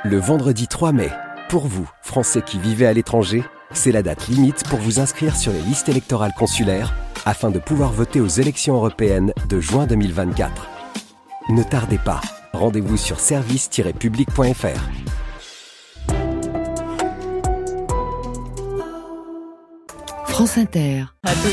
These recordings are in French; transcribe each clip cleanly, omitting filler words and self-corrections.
Le vendredi 3 mai, pour vous, Français qui vivez à l'étranger, c'est la date limite pour vous inscrire sur les listes électorales consulaires afin de pouvoir voter aux élections européennes de juin 2024. Ne tardez pas, rendez-vous sur service-public.fr. France Inter.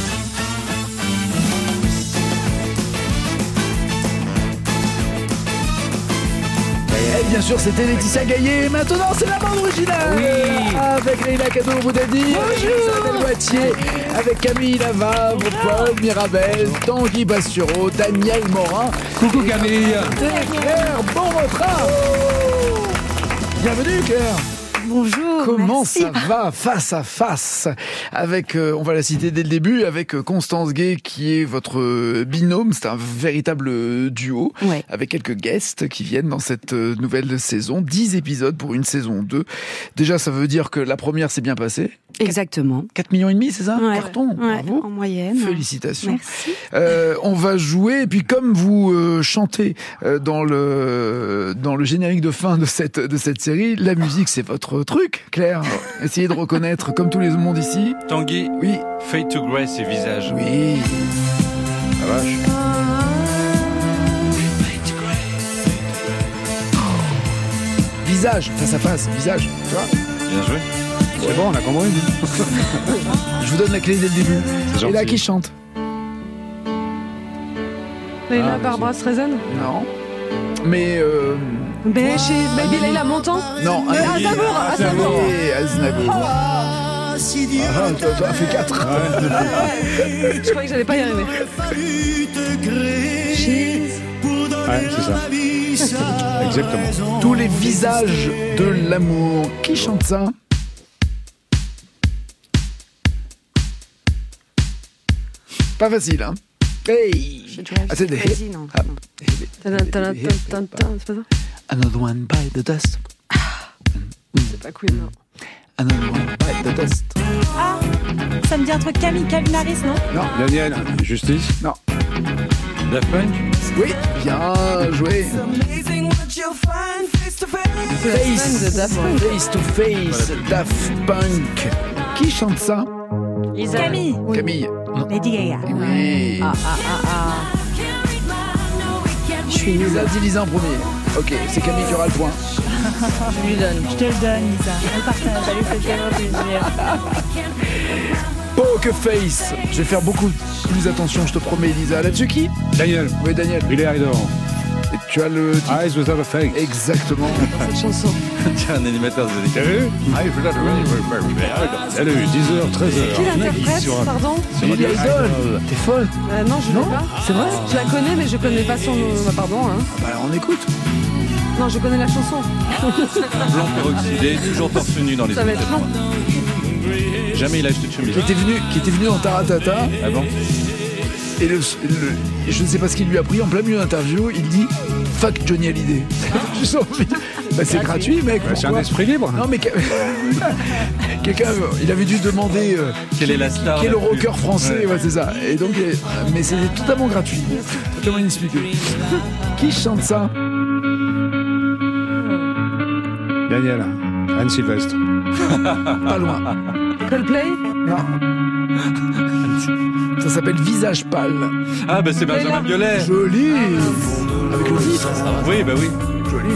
Et bien sûr, c'était Laetitia Gaillet. Maintenant, c'est la bande originale. Oui. Avec Leïla Kaddour-Boudadi, Isabelle Boitier, avec Camille Lava, Paul Mirabel, Tanguy Bastureau, Daniel Morin. Coucou Camille. Et Claire Bonretrain. Bienvenue Claire. Bonjour. Comment merci. ça va face à face avec, on va la citer dès le début, avec Constance Gay qui est votre binôme. C'est un véritable duo, Ouais. avec quelques guests qui viennent dans cette nouvelle saison. 10 épisodes pour une saison 2. Déjà, ça veut dire que la première s'est bien passée. Exactement. 4,5 millions, c'est ça? Ouais. Carton. Ouais, Bravo. en moyenne. Félicitations. Merci. On va jouer, et puis comme vous chantez dans le générique de fin de cette série, la musique c'est votre truc, Claire. Essayez de reconnaître, comme tout le monde ici. Tanguy, Oui, Fade to Grey, c'est visage. oui. La vache. Visage, face à face, visage. Tu vois? Bien joué. C'est bon, on a compris. Je vous donne la clé dès le début. C'est Et là, gentil. qui chante? Leïla Barbara Streisand. Non. Mais Baby Leïla Montand. non. Aznavour. Oui, Aznavour. Ah, tu as fait 4. Je croyais que j'allais pas y arriver. Ouais, c'est ça. Exactement. Tous les visages de l'amour. Qui chante ça? Pas facile, hein? Hey! Ah, c'est des... Vas-y, non. Ah. C'est pas ça? Another one by the dust. C'est pas Queen, non. Another one by the dust. Ah, ça me dit un truc Calvin Harris, non? Non, Daniel, justice. non. Daft Punk. Oui, bien joué. C'est la scène de Daft Punk. Face to face, Daft Punk. Qui chante ça? Camille. Camille. Lady Gaga. Oui. Je suis nulle. Lisa, dis Lisa en premier. Ok, c'est Camille qui aura le point. Je lui donne. Je te le donne, Lisa. On partage. Ça lui fait tellement plaisir. Poker Face. Je vais faire beaucoup plus attention, je te promets, Lisa. Là-dessus qui? Daniel, Oui, Daniel. il est Idol. Et tu as le titre? Eyes without a face. Exactement. Cette chanson. Tiens, un animateur des années T'as vu? Salut, 10h, Qui 13h. l'interprète, pardon? Billy Idol. T'es folle? Non, je Non, l'ai pas. c'est vrai? Je la connais, mais je connais pas son nom. Bah, pardon, hein. Bah, on écoute. Non, je connais la chanson. blanc peroxydé, toujours torse nu dans les Ça va être long. Jamais il a acheté de chemise. Qui était venu dans Taratata. Ah bon? Et je ne sais pas ce qu'il lui a pris en plein milieu de l'interview. Il dit fuck Johnny Hallyday. J'ai envie. Bah, c'est gratuit, mec. C'est un pourquoi? esprit libre. Non, mais quelqu'un, il avait dû demander Quelle est la star? qui est le la plus- rocker français. Ouais, c'est ça. Et donc, mais c'est totalement gratuit, totalement inexpliqué. Qui chante ça? Daniel, Anne Sylvestre. Pas loin. Coldplay. Non. Ça s'appelle Visage pâle. Ah bah c'est Benjamin Biolay. Joli. Avec le titre. Oui, bah oui. Joli.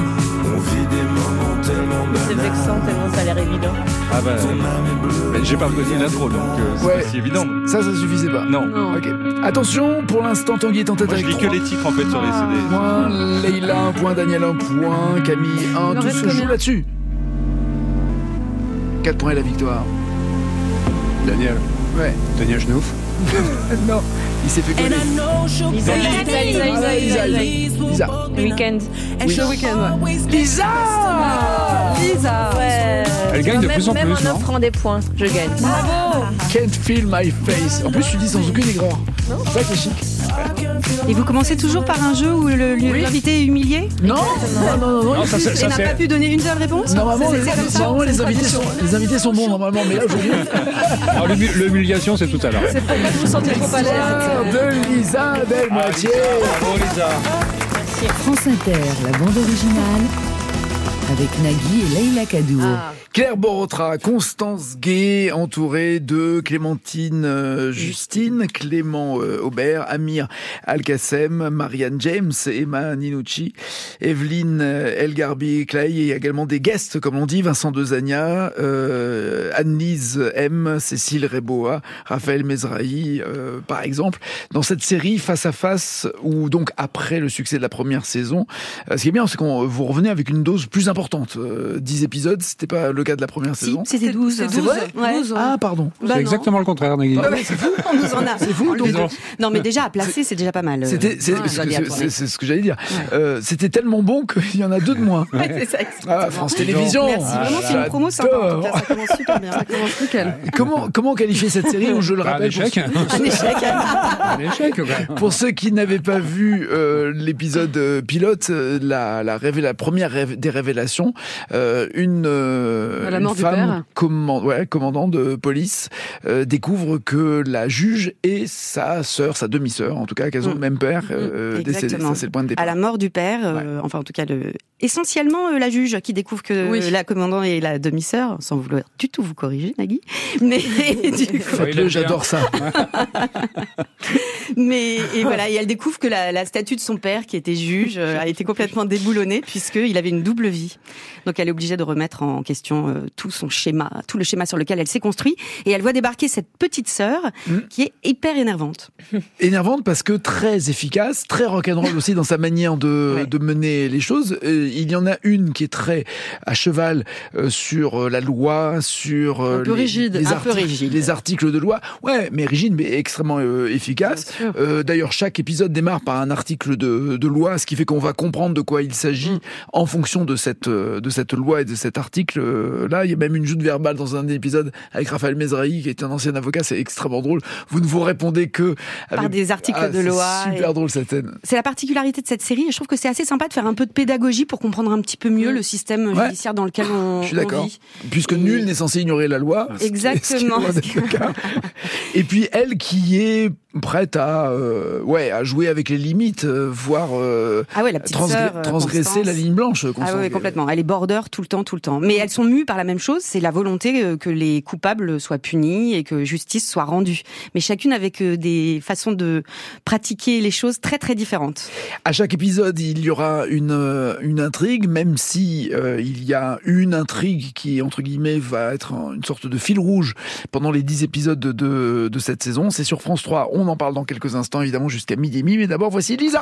C'est vexant tellement ça a l'air évident. Ah bah, j'ai pas posé l'intro, donc c'est Ouais. pas si évident. Ça suffisait pas. Non. Non. Ok. Attention, pour l'instant, Tanguy est en tête Moi, je avec lis que 3 les titres en fait sur les CD. points. Leïla 1 point, Daniel 1 point, Camille 1. Il en Tout reste se joue combien? là-dessus. 4 points et la victoire. Daniel, Ouais. Daniel Schnouf. Non, il s'est fait coller. Lisa. Lisa. Weekend. Le week-end, ouais. Lisa. Lisa. Ouais. Elle gagne de plus en Même plus, en non? offrant des points, je gagne. Bravo. Can't feel my face. En plus, tu dis sans aucune aigreur. C'est ça qui est chic. Et vous commencez toujours par un jeu où l'invité est humilié? Non, non. Non, ça, Et n'a pas pu donner une seule réponse? Normalement, C'est comme ça. normalement, les invités sont bons, normalement. Mais là, aujourd'hui, Alors, l'humiliation, c'est tout à l'heure. C'est pour pas que vous sentiez trop à l'aise. de Lisa Delmoitier. Bravo Lisa. France Inter, la bande originale. avec Nagui et Leïla Kaddour. Claire Borotra, Constance Gay, entourée de Clémentine Justine, Clément Aubert, Amir Al-Qassem, Marianne James, Emma Ninucci, Evelyne El-Garbi Clay, et également des guests, comme on dit, Vincent Dezania, Anne-Lise M, Cécile Reboa, Raphaël Mezrahi, par exemple. Dans cette série Face à Face, ou donc après le succès de la première saison, ce qui est bien, c'est qu'on vous revenez avec une dose plus importante. 10 épisodes, c'était pas le cas de la première saison. C'était 12. C'est vrai? Ouais. Ah, pardon. C'est exactement le contraire, Nagui. C'est fou, on nous en a. C'est fou, donc. Non, mais déjà, à placer, c'est déjà pas mal. C'est ce que j'allais dire. C'était tellement bon qu'il y en a 2 de moins. Ouais, c'est ça. France Télévisions. Merci, vraiment, c'est une promo sympa. En tout cas, ça commence super bien. Ça commence nickel. Comment qualifier cette série où je le rappelle? Un échec. Un échec. Un échec, ouais. Pour ceux qui n'avaient pas vu l'épisode pilote, la première des révélations, une femme commandant de police découvre que la juge et sa demi-sœur, en tout cas, qu'elles ont le même père décédé. Ça, c'est le point de départ. À la mort du père, enfin en tout cas essentiellement la juge qui découvre que la commandant est la demi-sœur, sans vouloir du tout vous corriger, Nagui. Mais du coup, faites-le, j'adore ça. Mais voilà, et elle découvre que la statue de son père, qui était juge, a été complètement déboulonnée puisqu'il avait une double vie. Donc elle est obligée de remettre en question tout le schéma sur lequel elle s'est construite. Et elle voit débarquer cette petite sœur qui est hyper énervante. Énervante parce que très efficace, très rock'n'roll aussi dans sa manière de mener les choses. Il y en a une qui est très à cheval sur la loi, sur les articles de loi. Ouais, mais rigide, mais extrêmement efficace. D'ailleurs, chaque épisode démarre par un article de loi, ce qui fait qu'on va comprendre de quoi il s'agit en fonction de cette loi et de cet article-là. Il y a même une joute verbale dans un épisode avec Raphaël Mezrahi, qui est un ancien avocat. C'est extrêmement drôle. Vous ne vous répondez que par des articles de loi. C'est super drôle, cette scène. C'est la particularité de cette série, et je trouve que c'est assez sympa de faire un peu de pédagogie pour comprendre un petit peu mieux le système judiciaire dans lequel on vit. Je suis d'accord. Puisque nul n'est censé ignorer la loi. Exactement. Et puis elle qui est prête à jouer avec les limites, voire transgresser la ligne blanche. Ah oui, complètement. Elle est border tout le temps. Mais elles sont mues par la même chose, c'est la volonté que les coupables soient punis et que justice soit rendue. Mais chacune avec des façons de pratiquer les choses très très différentes. À chaque épisode, il y aura une intrigue, même si il y a une intrigue qui, entre guillemets, va être une sorte de fil rouge pendant les 10 épisodes de cette saison. C'est sur France 3. On en parle dans quelques instants, évidemment, jusqu'à 12h30. Mais d'abord, voici Lisa.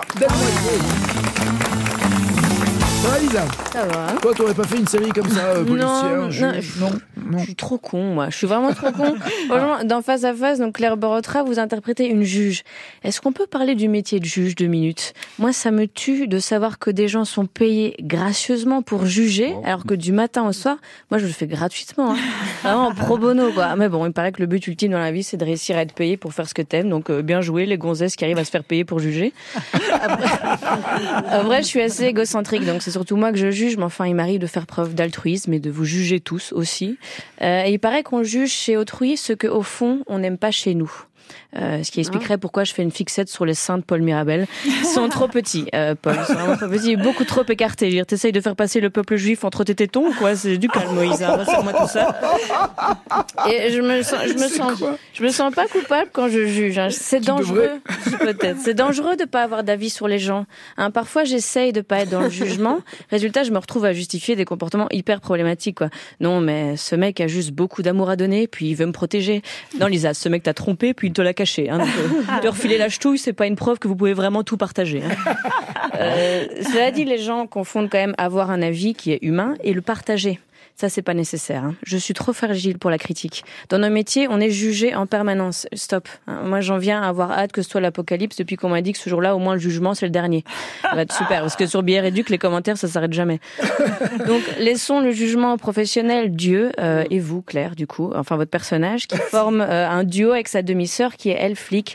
Ça va, Lisa? Ça va. Toi, t'aurais pas fait une série comme ça, policière? Non. Je suis trop con, moi. Je suis vraiment trop con. Franchement, dans Face à Face, donc Claire Borotra, vous interprétez une juge. Est-ce qu'on peut parler du métier de juge 2 minutes? Moi, ça me tue de savoir que des gens sont payés gracieusement pour juger, alors que du matin au soir, moi, je le fais gratuitement. Vraiment pro bono, quoi. Mais bon, il paraît que le but ultime dans la vie, c'est de réussir à être payé pour faire ce que t'aimes. Donc, bien joué, les gonzesses qui arrivent à se faire payer pour juger. Après, je suis assez égocentrique, donc c'est surtout moi que je juge, mais enfin, il m'arrive de faire preuve d'altruisme et de vous juger tous aussi. Et il paraît qu'on juge chez autrui ce qu'au fond, on n'aime pas chez nous. Ce qui expliquerait pourquoi je fais une fixette sur les seins de Paul Mirabel. Ils sont trop petits, Paul. Ils sont vraiment trop petits, beaucoup trop écartés. T'essayes de faire passer le peuple juif entre tes tétons ou quoi? C'est du calme, Moïse. Rassure-moi tout ça. Et je me sens pas coupable quand je juge. C'est dangereux, peut-être. C'est dangereux de pas avoir d'avis sur les gens. Parfois, j'essaye de pas être dans le jugement. Résultat, je me retrouve à justifier des comportements hyper problématiques, quoi. Non, mais ce mec a juste beaucoup d'amour à donner, puis il veut me protéger. Non, Lisa, ce mec t'a trompé, puis il te l'a caché. Donc, de refiler la ch'touille, c'est pas une preuve que vous pouvez vraiment tout partager. Cela dit, les gens confondent quand même avoir un avis qui est humain et le partager. Ça, c'est pas nécessaire. Je suis trop fragile pour la critique. Dans nos métiers, on est jugé en permanence. Stop. Moi, j'en viens à avoir hâte que ce soit l'apocalypse depuis qu'on m'a dit que ce jour-là, au moins, le jugement, c'est le dernier. Ça va être super. Parce que sur Bière Éduc, les commentaires, ça s'arrête jamais. Donc, laissons le jugement professionnel, Dieu, et vous, Claire, du coup, enfin, votre personnage, qui forme un duo avec sa demi-sœur qui est, elle, flic.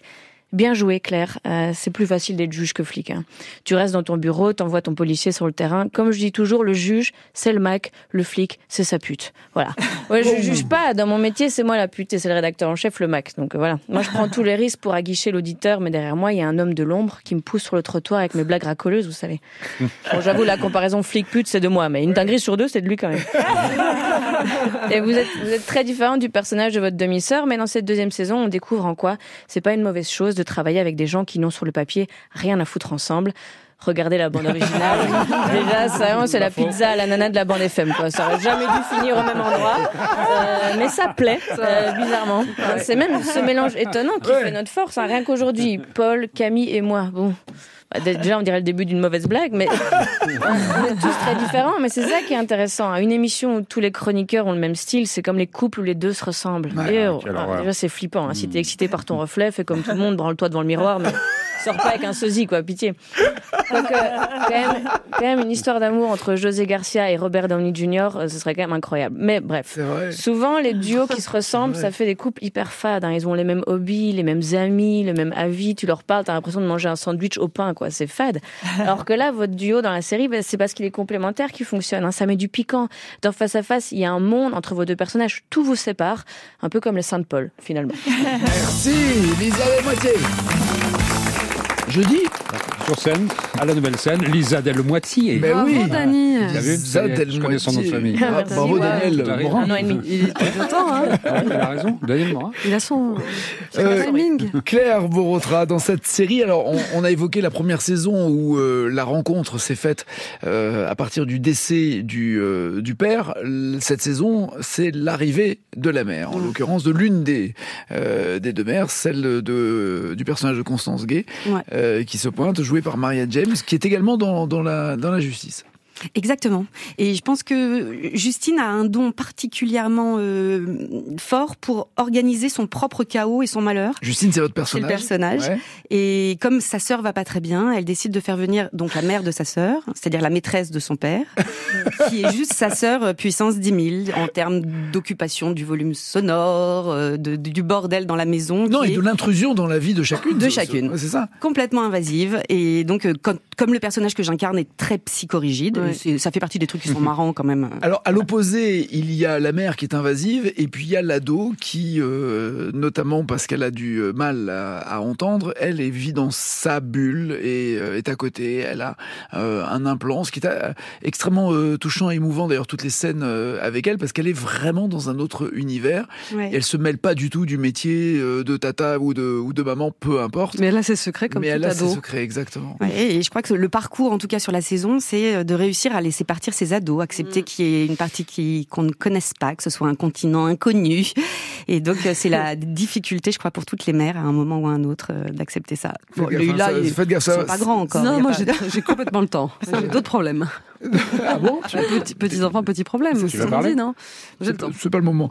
Bien joué, Claire. C'est plus facile d'être juge que flic. Hein. Tu restes dans ton bureau, t'envoies ton policier sur le terrain. Comme je dis toujours, le juge, c'est le Mac, le flic, c'est sa pute. Voilà. Ouais, je juge pas. Dans mon métier, c'est moi la pute et c'est le rédacteur en chef, le Mac. Donc voilà. Moi, je prends tous les risques pour aguicher l'auditeur, mais derrière moi, il y a un homme de l'ombre qui me pousse sur le trottoir avec mes blagues racoleuses, vous savez. Bon, j'avoue, la comparaison flic-pute, c'est de moi, mais une dinguerie sur 2, c'est de lui quand même. Et vous êtes très différent du personnage de votre demi-sœur, mais dans cette deuxième saison, on découvre en quoi c'est pas une mauvaise chose de travailler avec des gens qui n'ont sur le papier rien à foutre ensemble. Regardez la bande originale. Déjà, ça, c'est la pizza à l'ananas de la bande FM, quoi. Ça aurait jamais dû finir au même endroit. Mais ça plaît, bizarrement. C'est même ce mélange étonnant qui fait notre force. Hein. Rien qu'aujourd'hui, Paul, Camille et moi. Bon. Déjà, on dirait le début d'une mauvaise blague, mais on est tous très différents. Mais c'est ça qui est intéressant. Une émission où tous les chroniqueurs ont le même style, c'est comme les couples où les deux se ressemblent. Déjà, c'est flippant. Hein. Si t'es excité par ton reflet, fais comme tout le monde, branle-toi devant le miroir, mais sors pas avec un sosie, quoi, pitié. Donc, quand même, une histoire d'amour entre José Garcia et Robert Downey Jr., ce serait quand même incroyable. Mais bref, souvent, les duos qui se ressemblent, ça fait des couples hyper fades. Hein. Ils ont les mêmes hobbies, les mêmes amis, le même avis. Tu leur parles, t'as l'impression de manger un sandwich au pain, quoi. C'est fade. Alors que là, votre duo dans la série, c'est parce qu'il est complémentaire qui fonctionne. Hein. Ça met du piquant. Dans Face à Face, il y a un monde entre vos deux personnages. Tout vous sépare. Un peu comme les Saint-Paul, finalement. Merci, Lisa Delmoitié. Jeudi Sur scène, à la nouvelle scène, Lisa Delmoitié. Ben oui. Bravo, Dany. T'as vu? Je connais son nom de famille. Bravo, Daniel Morin. 1 an et demi. Il est tout temps, hein. Il a raison, Daniel Morin. Il a son timing. Claire Borotra, dans cette série, alors on a évoqué la première saison où la rencontre s'est faite à partir du décès du père. Cette saison, c'est l'arrivée de la mère, en l'occurrence de l'une des deux mères, celle du personnage de Constance Gay, qui se pointe, jouée par Maria James, qui est également dans la justice. Exactement. Et je pense que Justine a un don particulièrement fort pour organiser son propre chaos et son malheur. Justine, c'est votre personnage. C'est le personnage. Ouais. Et comme sa sœur va pas très bien, elle décide de faire venir donc la mère de sa sœur, c'est-à-dire la maîtresse de son père, qui est juste sa sœur puissance 10 000 en termes d'occupation du volume sonore, du bordel dans la maison. Non, et de l'intrusion dans la vie de chacune. De chacune. C'est ça. Complètement invasive. Et donc, comme le personnage que j'incarne est très psychorigide, ça fait partie des trucs qui sont marrants quand même. Alors, à l'opposé, il y a la mère qui est invasive, et puis il y a l'ado qui, notamment parce qu'elle a du mal à entendre, elle vit dans sa bulle et est à côté. Elle a un implant, ce qui est extrêmement touchant et émouvant, d'ailleurs, toutes les scènes avec elle, parce qu'elle est vraiment dans un autre univers. Ouais. Et elle se mêle pas du tout du métier de tata ou de maman, peu importe. Mais elle a ses secrets comme tout ado. Mais elle a ses secrets, exactement. Ouais, et je crois que le parcours, en tout cas sur la saison, c'est de réussir à laisser partir ses ados, accepter qu'il y ait une partie qu'on ne connaisse pas, que ce soit un continent inconnu. Et donc, c'est la difficulté, je crois, pour toutes les mères, à un moment ou à un autre, d'accepter ça. Bon, là, faites gaffe, c'est pas grand encore. Non, moi, j'ai complètement le temps. J'ai d'autres problèmes. Ah bon? Petits enfants, petits problèmes. Tu vas parler? Non, c'est pas le moment.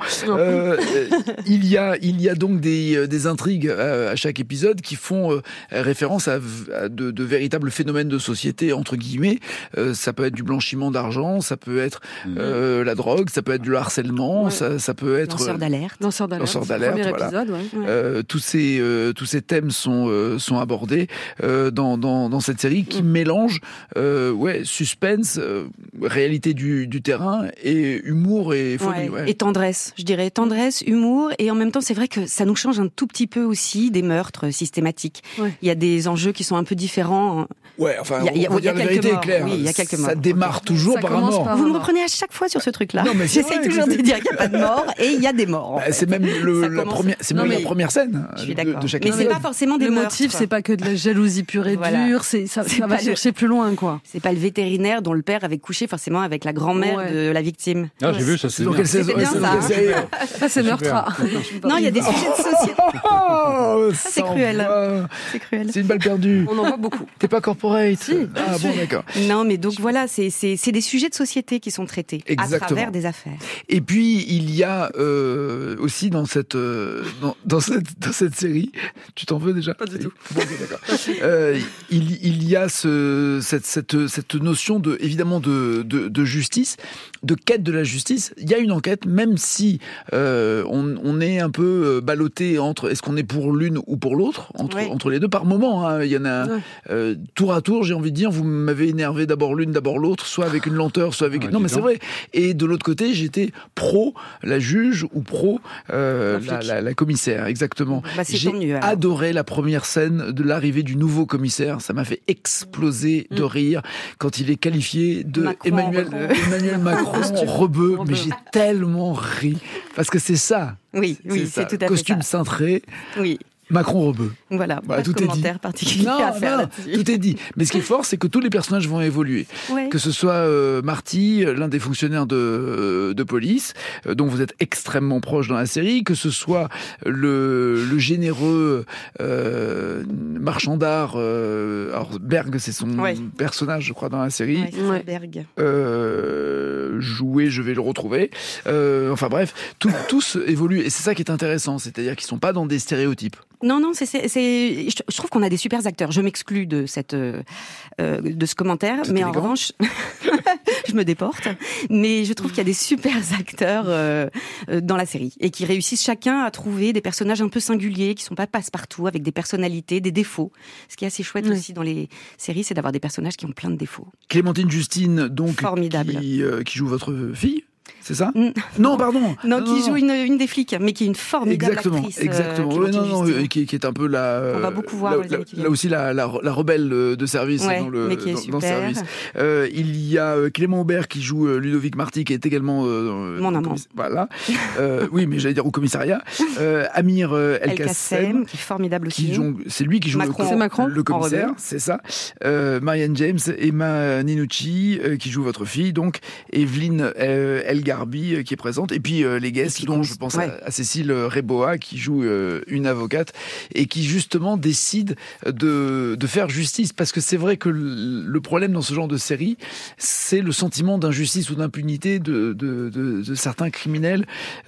Il y a donc des intrigues à chaque épisode qui font référence à de véritables phénomènes de société, entre guillemets. Ça peut être du blanchiment d'argent, ça peut être la drogue, ça peut être du harcèlement, ça peut être lanceur d'alerte. Lanceur d'alerte. Premier épisode, tous ces thèmes sont abordés dans cette série qui mélange suspense, réalité du terrain et humour et folie. Et tendresse, je dirais. Tendresse, humour, et en même temps, c'est vrai que ça nous change un tout petit peu aussi des meurtres systématiques. Ouais. Il y a des enjeux qui sont un peu différents. Ouais, enfin, on va dire la vérité, Claire. Oui, il y a quelques morts. Ça démarre toujours par un mort. Vous me reprenez à chaque fois sur ce truc-là. Non, mais j'essaye toujours de dire qu'il n'y a pas de mort, et il y a des morts. C'est même la première scène de chaque épisode. Mais c'est pas forcément des meurtres. Le motif, c'est pas que de la jalousie pure et dure, ça va chercher plus loin, quoi. C'est pas le vétérinaire dont le père avait couché forcément avec la grand-mère de la victime. Ah, j'ai vu, ça c'est bien. C'était bien ça. Ça, c'est meurtre. Non, il y a des sujets de société. Ça, c'est cruel. C'est cruel. C'est une balle perdue. On en voit beaucoup. T'es pas corporate? Si. Ah bon, d'accord. Non, mais donc voilà, c'est des sujets de société qui sont traités à travers des affaires. Et puis, il y a aussi dans cette série, tu t'en veux déjà? Pas du tout. Bon, d'accord. Il y a cette notion évidemment de justice, quête de la justice. Il y a une enquête, même si on est un peu ballotté entre est-ce qu'on est pour l'une ou pour l'autre, entre les deux par moment. Hein. Il y en a tour à tour, j'ai envie de dire, vous m'avez énervé d'abord l'une, d'abord l'autre, soit avec une lenteur, soit avec... non mais c'est vrai. Et de l'autre côté, j'étais pro la juge ou pro la commissaire, exactement. J'ai adoré la première scène de l'arrivée du nouveau commissaire. Ça m'a fait exploser de rire quand il est qualifié de Emmanuel Macron. Rebeu, mais j'ai tellement ri parce que c'est ça. Oui, c'est tout à fait costume ça. cintré. Oui. Macron rebeu. Voilà, tout commentaire particulier à faire là-dessus. Tout est dit. Mais ce qui est fort, c'est que tous les personnages vont évoluer. Ouais. Que ce soit Marty, l'un des fonctionnaires de police, dont vous êtes extrêmement proche dans la série, que ce soit le généreux marchand d'art, alors Berg, c'est son personnage, je crois, dans la série. Ouais. Berg. Joué, je vais le retrouver. Enfin bref, tous évoluent. Et c'est ça qui est intéressant, c'est-à-dire qu'ils sont pas dans des stéréotypes. Non, je trouve qu'on a des super acteurs. Je m'exclus de ce commentaire, mais en revanche, je me déporte. Mais je trouve qu'il y a des super acteurs dans la série et qui réussissent chacun à trouver des personnages un peu singuliers, qui sont pas passe-partout, avec des personnalités, des défauts. Ce qui est assez chouette aussi dans les séries, c'est d'avoir des personnages qui ont plein de défauts. Clémentine Justine, donc, formidable, qui joue votre fille. C'est ça ? Non, pardon. Non, qui joue une des flics, mais qui est une formidable actrice. Exactement. Qui est un peu on va beaucoup voir là aussi la rebelle de service dans le service. Il y a Clément Aubert qui joue Ludovic Marty, qui est également mon amant. Voilà. Oui, mais j'allais dire au commissariat. Amir El Kassem, qui est formidable aussi. C'est lui qui joue le commissaire, c'est ça. Marianne James, Emma Ninucci qui joue votre fille, donc Evelyne El Garbi qui est présente, et puis les guests dont je pense à Cécile Réboa qui joue une avocate et qui justement décide de faire justice, parce que c'est vrai que le problème dans ce genre de série, c'est le sentiment d'injustice ou d'impunité de certains criminels,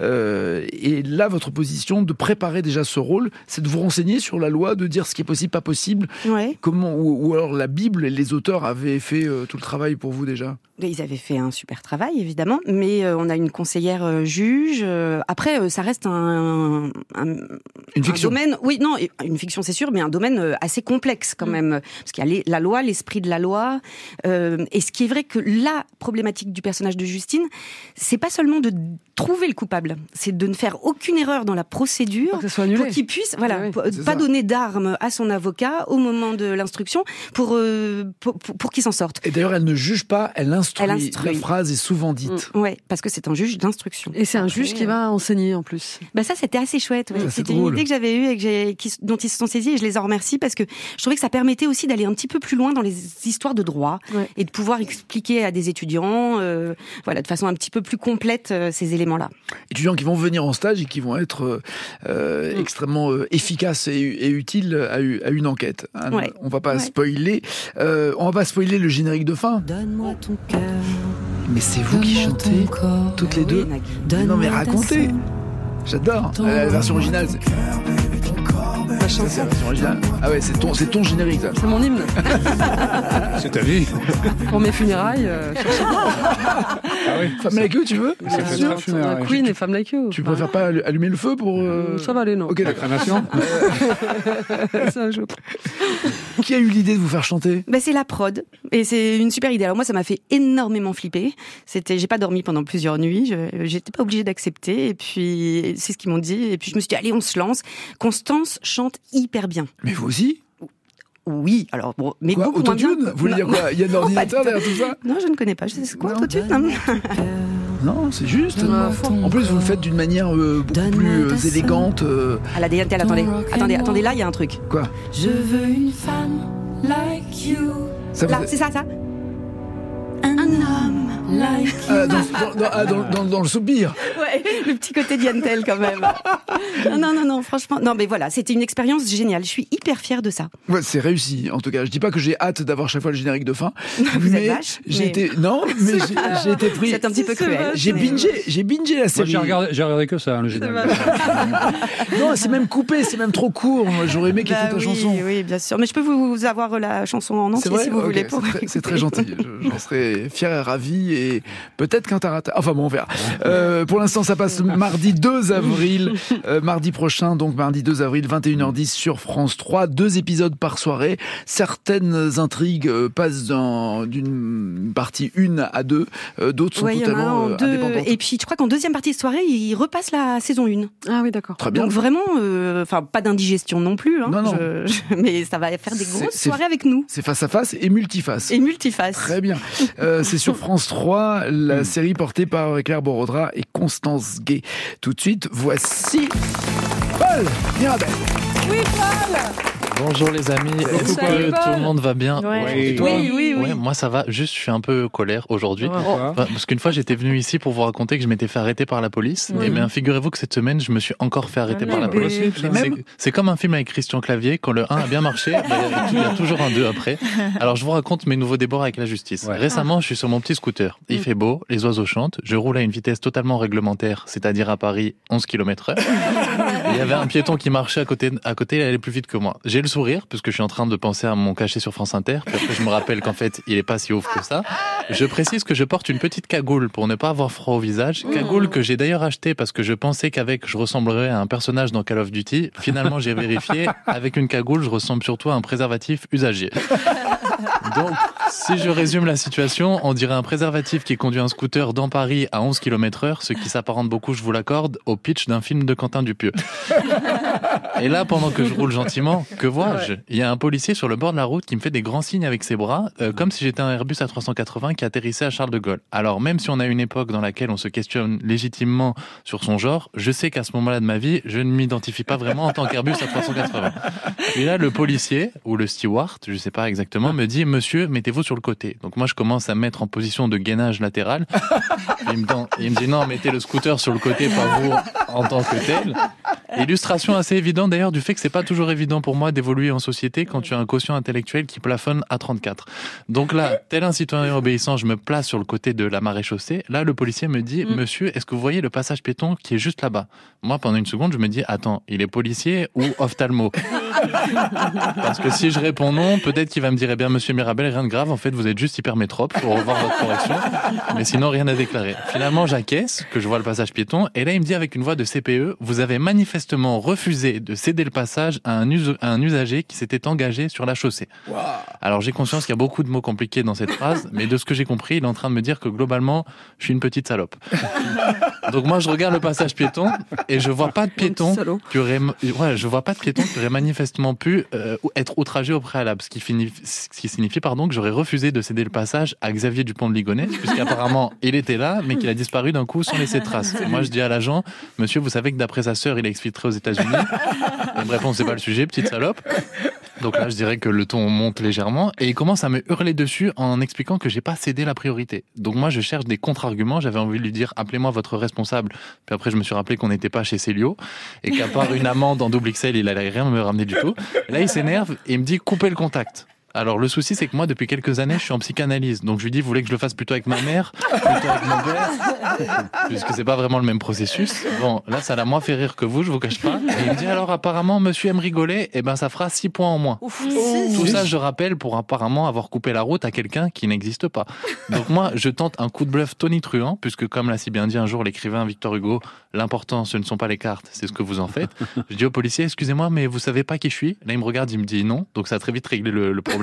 et là votre position de préparer déjà ce rôle, c'est de vous renseigner sur la loi, de dire ce qui est possible, pas possible, comment, ou alors la Bible et les auteurs avaient fait tout le travail pour vous déjà. Ils avaient fait un super travail, évidemment, mais on a une conseillère juge. Après, ça reste une fiction. Domaine, oui, non, une fiction, c'est sûr, mais un domaine assez complexe quand même, parce qu'il y a la loi, l'esprit de la loi. Et ce qui est vrai que la problématique du personnage de Justine, c'est pas seulement de trouver le coupable, c'est de ne faire aucune erreur dans la procédure pour qu'il puisse, pas donner d'armes à son avocat au moment de l'instruction pour qu'il s'en sorte. Et d'ailleurs, elle ne juge pas, elle instruit. La phrase est souvent dite. Ouais, parce que c'est un juge d'instruction. Et c'est un juge qui va enseigner en plus. Ça, c'était assez chouette. Ouais. C'était une idée que j'avais eue et dont ils se sont saisis, et je les en remercie parce que je trouvais que ça permettait aussi d'aller un petit peu plus loin dans les histoires de droit et de pouvoir expliquer à des étudiants, de façon un petit peu plus complète ces éléments-là. Étudiants qui vont venir en stage et qui vont être extrêmement efficaces et utiles à une enquête. Hein. On va pas spoiler. On va pas spoiler le générique de fin. Donne-moi ton cœur. Mais c'est vous qui chantez toutes les deux. Non mais racontez. J'adore. La version originale. C'est la version originale. Ah ouais, c'est ton générique ça. C'est mon hymne. C'est ta vie. Pour mes funérailles. Ah oui. Femme like you, tu veux? Queen et Femme like you. Tu préfères pas allumer le feu pour Ça va aller, non. Ok, d'accord. Ça, Qui a eu l'idée de vous faire chanter? C'est la prod, et c'est une super idée. Alors moi, ça m'a fait énormément flipper. J'ai pas dormi pendant plusieurs nuits. J'étais pas obligée d'accepter, et puis c'est ce qu'ils m'ont dit. Et puis je me suis dit, allez, on se lance. Constance chante hyper bien. Mais vous aussi? Oui, alors bon, mais quoi, beaucoup moins bien. Autotune? Vous voulez dire quoi? Il y a un ordinateur derrière tout ça? Non, je ne connais pas. Je sais c'est quoi autotune? Non, c'est juste. En plus, vous le faites d'une manière beaucoup plus élégante. À la DNTL, attendez, là, il y a un truc. Quoi? Je veux une femme like you. Là, c'est ça. Un homme like you. Dans le soupir. Ouais, Le petit côté Diantel quand même. Non, franchement. Non, mais voilà, c'était une expérience géniale. Je suis hyper fière de ça. Ouais, c'est réussi. En tout cas, je dis pas que j'ai hâte d'avoir chaque fois le générique de fin. Vous êtes vache. J'ai été pris. C'est un petit peu cruel. J'ai bingé la série. Moi, j'ai regardé que ça, le générique. Non, c'est même coupé, c'est même trop court. Moi, j'aurais aimé qu'il y ait toute la chanson. Oui, bien sûr. Mais je peux vous avoir la chanson en entier si vous voulez. C'est très gentil. J'en serais fier et ravi. Et peut-être qu'un tarata. Enfin bon, on verra. Pour l'instant, ça passe mardi 2 avril. Mardi prochain, donc mardi 2 avril, 21h10 sur France 3. 2 épisodes par soirée. Certaines intrigues passent d'une partie 1 à 2. D'autres sont totalement indépendantes. Et puis, je crois qu'en deuxième partie de soirée, ils repassent la saison 1. Ah oui, d'accord. Très bien. Donc vraiment, pas d'indigestion non plus. Hein, non. Mais ça va faire des grosses soirées avec nous. C'est face à face et multiface. Très bien. C'est sur France 3, la série portée par Claire Borodra et Constance Gay. Tout de suite, voici Paul Mirabel. Oui, Paul. Bonjour les amis, est-ce que tout le monde va bien? Oui. Ouais, moi ça va, juste je suis un peu colère aujourd'hui. Parce qu'une fois j'étais venu ici pour vous raconter que je m'étais fait arrêter par la police. Et bien figurez-vous que cette semaine je me suis encore fait arrêter par la police. C'est comme un film avec Christian Clavier, quand le 1 a bien marché, il y a toujours un 2 après. Alors je vous raconte mes nouveaux débords avec la justice. Récemment je suis sur mon petit scooter, il fait beau, les oiseaux chantent, je roule à une vitesse totalement réglementaire, c'est-à-dire à Paris 11 km/h. Il y avait un piéton qui marchait à côté, il allait plus vite que moi. J'ai le sourire, puisque je suis en train de penser à mon cachet sur France Inter, puis après je me rappelle qu'en fait, il est pas si ouf que ça. Je précise que je porte une petite cagoule pour ne pas avoir froid au visage. Cagoule que j'ai d'ailleurs achetée parce que je pensais qu'avec, je ressemblerais à un personnage dans Call of Duty. Finalement, j'ai vérifié. Avec une cagoule, je ressemble surtout à un préservatif usagé. Donc, si je résume la situation, on dirait un préservatif qui conduit un scooter dans Paris à 11 km/h, ce qui s'apparente beaucoup, je vous l'accorde, au pitch d'un film de Quentin Dupieux. Et là, pendant que je roule gentiment, que vois-je? Il y a un policier sur le bord de la route qui me fait des grands signes avec ses bras, comme si j'étais un Airbus A380 qui atterrissait à Charles de Gaulle. Alors, même si on a une époque dans laquelle on se questionne légitimement sur son genre, je sais qu'à ce moment-là de ma vie, je ne m'identifie pas vraiment en tant qu'Airbus A380. Et là, le policier, ou le steward, je sais pas exactement, me dit, monsieur, mettez-vous sur le côté. Donc moi, je commence à me mettre en position de gainage latéral. Il me dit, non, mettez le scooter sur le côté, pas vous en tant que tel. Illustration assez évidente d'ailleurs du fait que c'est pas toujours évident pour moi d'évoluer en société quand tu as un quotient intellectuel qui plafonne à 34. Donc là, tel un citoyen obéissant, je me place sur le côté de la maréchaussée. Là, le policier me dit, monsieur, est-ce que vous voyez le passage piéton qui est juste là-bas? Moi, pendant une seconde, je me dis, attends, il est policier ou ophtalmo? Parce que si je réponds non, peut-être qu'il va me dire, eh bien, monsieur Mirabel, rien de grave, en fait, vous êtes juste hypermétrope, faut revoir votre correction. Mais sinon, rien à déclarer. Finalement, j'acquiesce, que je vois le passage piéton, et là, il me dit avec une voix de CPE, vous avez manifestement refusé de céder le passage à un usager qui s'était engagé sur la chaussée. Wow. Alors, j'ai conscience qu'il y a beaucoup de mots compliqués dans cette phrase, mais de ce que j'ai compris, il est en train de me dire que globalement, je suis une petite salope. Donc moi, je regarde le passage piéton, et je vois pas de piéton qui aurait manifestement pu être outragé au préalable, ce qui signifie que j'aurais refusé de céder le passage à Xavier Dupont de Ligonnès, puisqu'apparemment il était là, mais qu'il a disparu d'un coup sans laisser de trace. Et moi je dis à l'agent, monsieur, vous savez que d'après sa sœur, il est exfiltré aux États-Unis. Il me répond, c'est pas le sujet, petite salope. Donc là, je dirais que le ton monte légèrement, et il commence à me hurler dessus en expliquant que j'ai pas cédé la priorité. Donc moi, je cherche des contre-arguments. J'avais envie de lui dire, appelez-moi votre responsable. Puis après, je me suis rappelé qu'on n'était pas chez Célio, et qu'à part une amende en double XL, il allait rien me ramener du tout. Et là, il s'énerve et il me dit, coupez le contact. Alors le souci, c'est que moi, depuis quelques années, je suis en psychanalyse. Donc je lui dis, vous voulez que je le fasse plutôt avec ma mère, plutôt avec mon père, puisque c'est pas vraiment le même processus. Bon, là, ça l'a moins fait rire que vous, je vous cache pas. Et il me dit, alors apparemment, monsieur aime rigoler, et ben ça fera 6 points en moins. Tout ça, je rappelle, pour apparemment avoir coupé la route à quelqu'un qui n'existe pas. Donc moi, je tente un coup de bluff tonitruant, puisque comme l'a si bien dit un jour l'écrivain Victor Hugo, l'important, ce ne sont pas les cartes, c'est ce que vous en faites. Je dis au policier, excusez-moi, mais vous savez pas qui je suis? Là, il me regarde, il me dit non. Donc ça a très vite réglé le problème.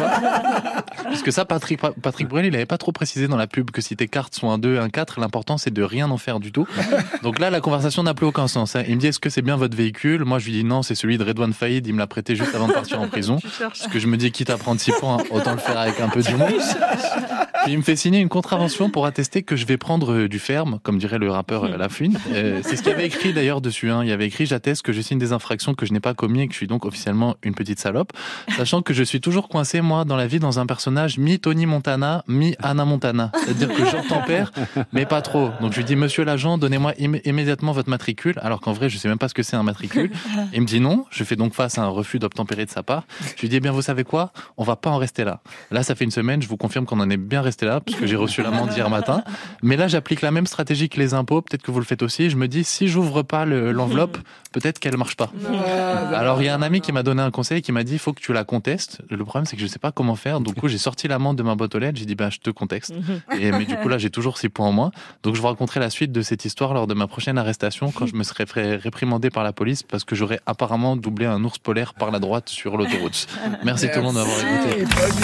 Puisque ça, Patrick Bruel, il avait pas trop précisé dans la pub que si tes cartes sont un 2, un 4, l'important c'est de rien en faire du tout. Donc là, la conversation n'a plus aucun sens. Il me dit, est-ce que c'est bien votre véhicule? Moi, je lui dis non, c'est celui de Redouane Faïd, il me l'a prêté juste avant de partir en prison. Parce que je me dis, quitte à prendre 6 points, autant le faire avec un peu d'humour. Puis il me fait signer une contravention pour attester que je vais prendre du ferme, comme dirait le rappeur Lafouine. C'est ce qu'il y avait écrit d'ailleurs dessus. Il y avait écrit, j'atteste que je signe des infractions que je n'ai pas commis et que je suis donc officiellement une petite salope. Sachant que je suis toujours toujours coincé, moi, dans la vie, dans un personnage mi-Tony Montana, mi-Anna Montana. C'est-à-dire que j'obtempère, mais pas trop. Donc je lui dis, monsieur l'agent, donnez-moi immédiatement votre matricule, alors qu'en vrai, je sais même pas ce que c'est un matricule. Il me dit non. Je fais donc face à un refus d'obtempérer de sa part. Je lui dis, eh bien, vous savez quoi? On va pas en rester là. Là, ça fait une semaine, je vous confirme qu'on en est bien resté là, puisque j'ai reçu l'amende hier matin. Mais là, j'applique la même stratégie que les impôts. Peut-être que vous le faites aussi. Je me dis, si j'ouvre pas l'enveloppe, peut-être qu'elle marche pas. Alors, il y a un ami qui m'a donné un conseil, qui m'a dit, il faut que tu la contestes. Le problème, c'est que je sais pas comment faire. Donc, du coup, j'ai sorti l'amende de ma boîte aux lettres. J'ai dit, je te contexte. Mais du coup, là, j'ai toujours 6 points en moins. Donc, je vous raconterai la suite de cette histoire lors de ma prochaine arrestation, quand je me serai fait réprimander par la police, parce que j'aurais apparemment doublé un ours polaire par la droite sur l'autoroute. Merci tout le monde d'avoir écouté.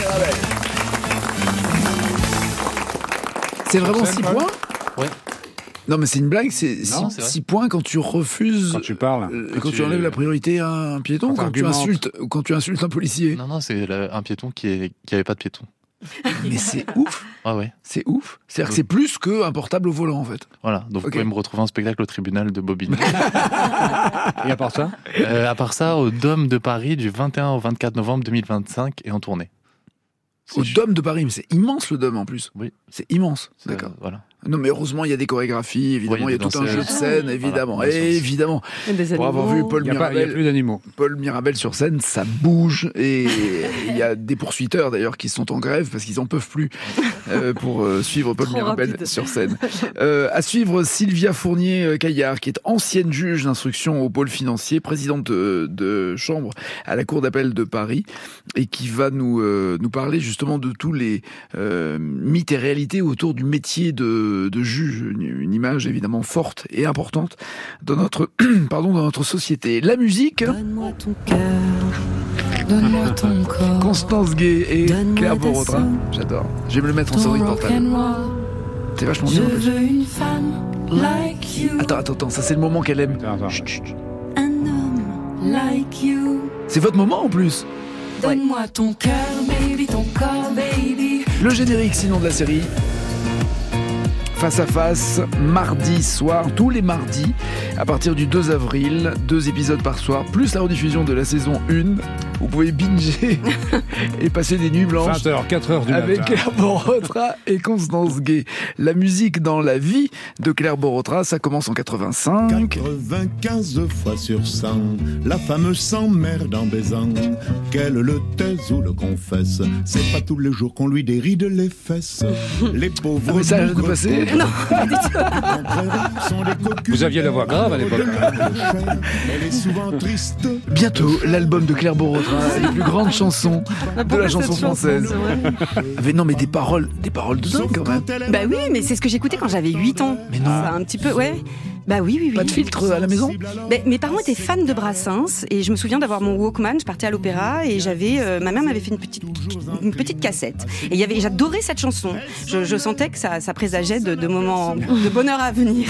C'est vraiment 6 points? Ouais. Non, mais c'est une blague, c'est 6 points quand tu refuses. Quand tu parles. Quand tu enlèves la priorité à un piéton, quand tu insultes un policier. Non, c'est un piéton qui avait pas de piéton. Mais c'est ouf. Ah ouais. C'est ouf. C'est-à-dire que c'est plus qu'un portable au volant, en fait. Voilà. Donc, vous pouvez me retrouver en spectacle au tribunal de Bobigny. Et à part ça? À part ça, au Dôme de Paris du 21 au 24 novembre 2025 et en tournée. Au Dôme de Paris, mais c'est immense le Dôme en plus. Oui. C'est immense. D'accord. Voilà. Non, mais heureusement, il y a des chorégraphies, évidemment, il y a tout un jeu de scène, évidemment. Voilà, évidemment. Pour avoir vu Paul Mirabel. Il n'y a plus d'animaux. Paul Mirabel sur scène, ça bouge. Et il y a des poursuiteurs, d'ailleurs, qui sont en grève parce qu'ils n'en peuvent plus pour suivre Paul Mirabel sur scène. À suivre, Sylvia Fournier-Caillard, qui est ancienne juge d'instruction au pôle financier, présidente de chambre à la Cour d'appel de Paris, et qui va nous parler justement de tous les mythes et réalités autour du métier de juge, une image évidemment forte et importante dans notre dans notre société. La musique. Donne-moi ton cœur, donne-moi ton corps. Constance Gay et Claire Borotra. J'adore. Je vais me le mettre en sonnerie portable. C'est vachement bien. Je veux une femme like you. Attends, ça c'est le moment qu'elle aime. Chut. Un homme like you. C'est votre moment en plus. Donne-moi ton cœur, baby, ton corps, baby. Le générique sinon de la série. Face à face, mardi soir, tous les mardis, à partir du 2 avril, 2 épisodes par soir, plus la rediffusion de la saison 1. Vous pouvez binger et passer des nuits blanches 20h, 4h du avec matin. Claire Borotra et Constance Gay. La musique dans la vie de Claire Borotra, ça commence en 85. 95 fois sur 100, la femme s'emmerde en baisant. Qu'elle le taise ou le confesse, c'est pas tous les jours qu'on lui déride les fesses. Les pauvres. Un message de passer. Non, Vous aviez la voix grave à l'époque. Elle est souvent triste. Bientôt, l'album de Claire Borotra, les plus grandes chansons de la chanson française. Mais des paroles de dingue quand même. Bah oui, mais c'est ce que j'écoutais quand j'avais 8 ans. Mais non. Ça, un petit peu, ouais. Bah oui. Pas de filtre à la maison? Mes parents étaient fans de Brassens et je me souviens d'avoir mon Walkman, je partais à l'opéra et ma mère m'avait fait une petite cassette. Et j'adorais cette chanson. Je sentais que ça présageait de moments de bonheur à venir.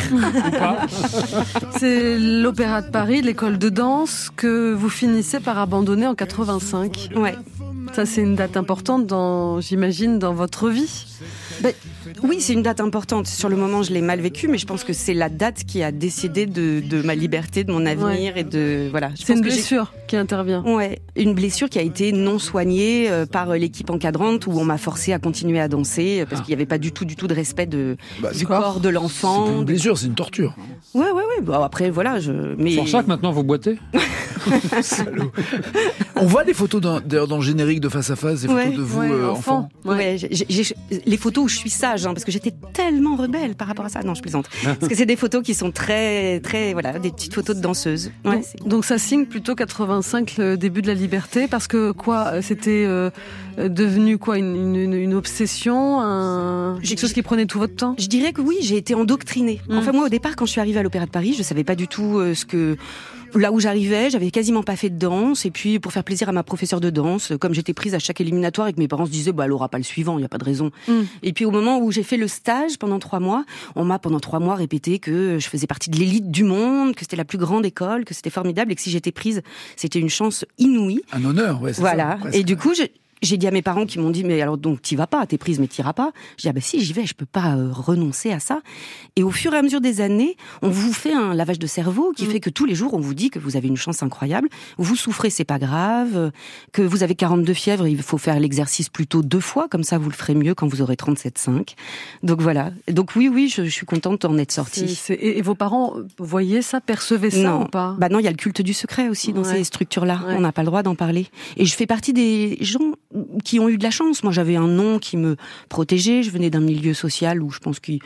C'est l'Opéra de Paris, l'école de danse que vous finissez par abandonner en 85. Ouais. Ça, c'est une date importante j'imagine, dans votre vie. Oui, c'est une date importante. Sur le moment, je l'ai mal vécu, mais je pense que c'est la date qui a décidé de ma liberté, de mon avenir et de voilà. C'est une blessure qui intervient. Ouais, une blessure qui a été non soignée par l'équipe encadrante où on m'a forcé à continuer à danser parce qu'il n'y avait pas du tout de respect du corps de l'enfant. C'est pas une blessure, c'est une torture. Ouais. Bon, après, voilà, mais. C'est pour ça que maintenant vous boitez. Salaud. On voit les photos d'ailleurs dans le générique de Face à Face, des photos de vous enfant. Ouais, j'ai les photos où je suis sage, parce que j'étais tellement rebelle par rapport à ça. Non, je plaisante. Parce que c'est des photos qui sont très, très, voilà, des petites photos de danseuses. Ouais, donc ça signe plutôt 85, le début de la liberté, parce que c'était devenu une obsession, quelque chose qui prenait tout votre temps? Je dirais que oui, j'ai été endoctrinée. Enfin, moi, au départ, quand je suis arrivée à l'Opéra de Paris, je savais pas du tout là où j'arrivais, j'avais quasiment pas fait de danse, et puis pour faire plaisir à ma professeure de danse, comme j'étais prise à chaque éliminatoire et que mes parents se disaient elle aura pas le suivant, il y a pas de raison. Et puis au moment où j'ai fait le stage pendant 3 mois, on m'a pendant 3 mois répété que je faisais partie de l'élite du monde, que c'était la plus grande école, que c'était formidable et que si j'étais prise, c'était une chance inouïe. Un honneur, ouais. Voilà. Ça, et du coup, j'ai dit à mes parents qui m'ont dit, mais alors donc t'y vas pas, t'es prise mais t'iras pas. J'ai dit, si j'y vais, je peux pas renoncer à ça. Et au fur et à mesure des années, on vous fait un lavage de cerveau qui fait que tous les jours on vous dit que vous avez une chance incroyable, vous souffrez, c'est pas grave, que vous avez 42 fièvres, il faut faire l'exercice plutôt 2 fois, comme ça vous le ferez mieux quand vous aurez 37,5. Donc voilà. Donc oui, je suis contente d'en être sortie. Et vos parents voyaient ça, percevaient ça ou pas ? Non, il y a le culte du secret aussi dans ces structures-là. On n'a pas le droit d'en parler. Et je fais partie des gens qui ont eu de la chance. Moi, j'avais un nom qui me protégeait. Je venais d'un milieu social où je pense qu'ils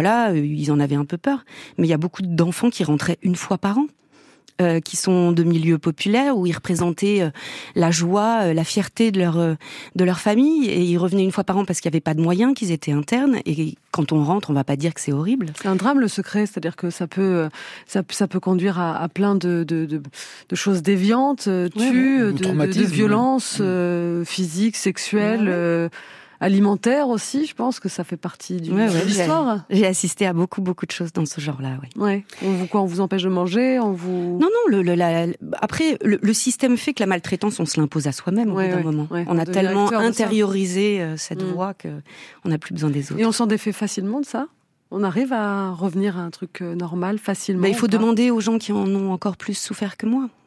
en avaient un peu peur. Mais il y a beaucoup d'enfants qui rentraient 1 fois par an. Qui sont de milieux populaires où ils représentaient la joie, la fierté de leur famille, et ils revenaient 1 fois par an parce qu'il n'y avait pas de moyens, qu'ils étaient internes, et quand on rentre, on va pas dire que c'est horrible. C'est un drame, le secret, c'est-à-dire que ça peut conduire à plein de choses déviantes, de violences physiques, physiques, alimentaire aussi, je pense que ça fait partie de l'histoire. J'ai assisté à beaucoup de choses dans ce genre-là, oui. Ouais. On vous empêche de manger, Non, après, le système fait que la maltraitance, on se l'impose à soi-même au bout d'un moment. Ouais. On a tellement intériorisé cette voie qu'on n'a plus besoin des autres. Et on s'en défait facilement de ça ? On arrive à revenir à un truc normal facilement. Il faut demander aux gens qui en ont encore plus souffert que moi.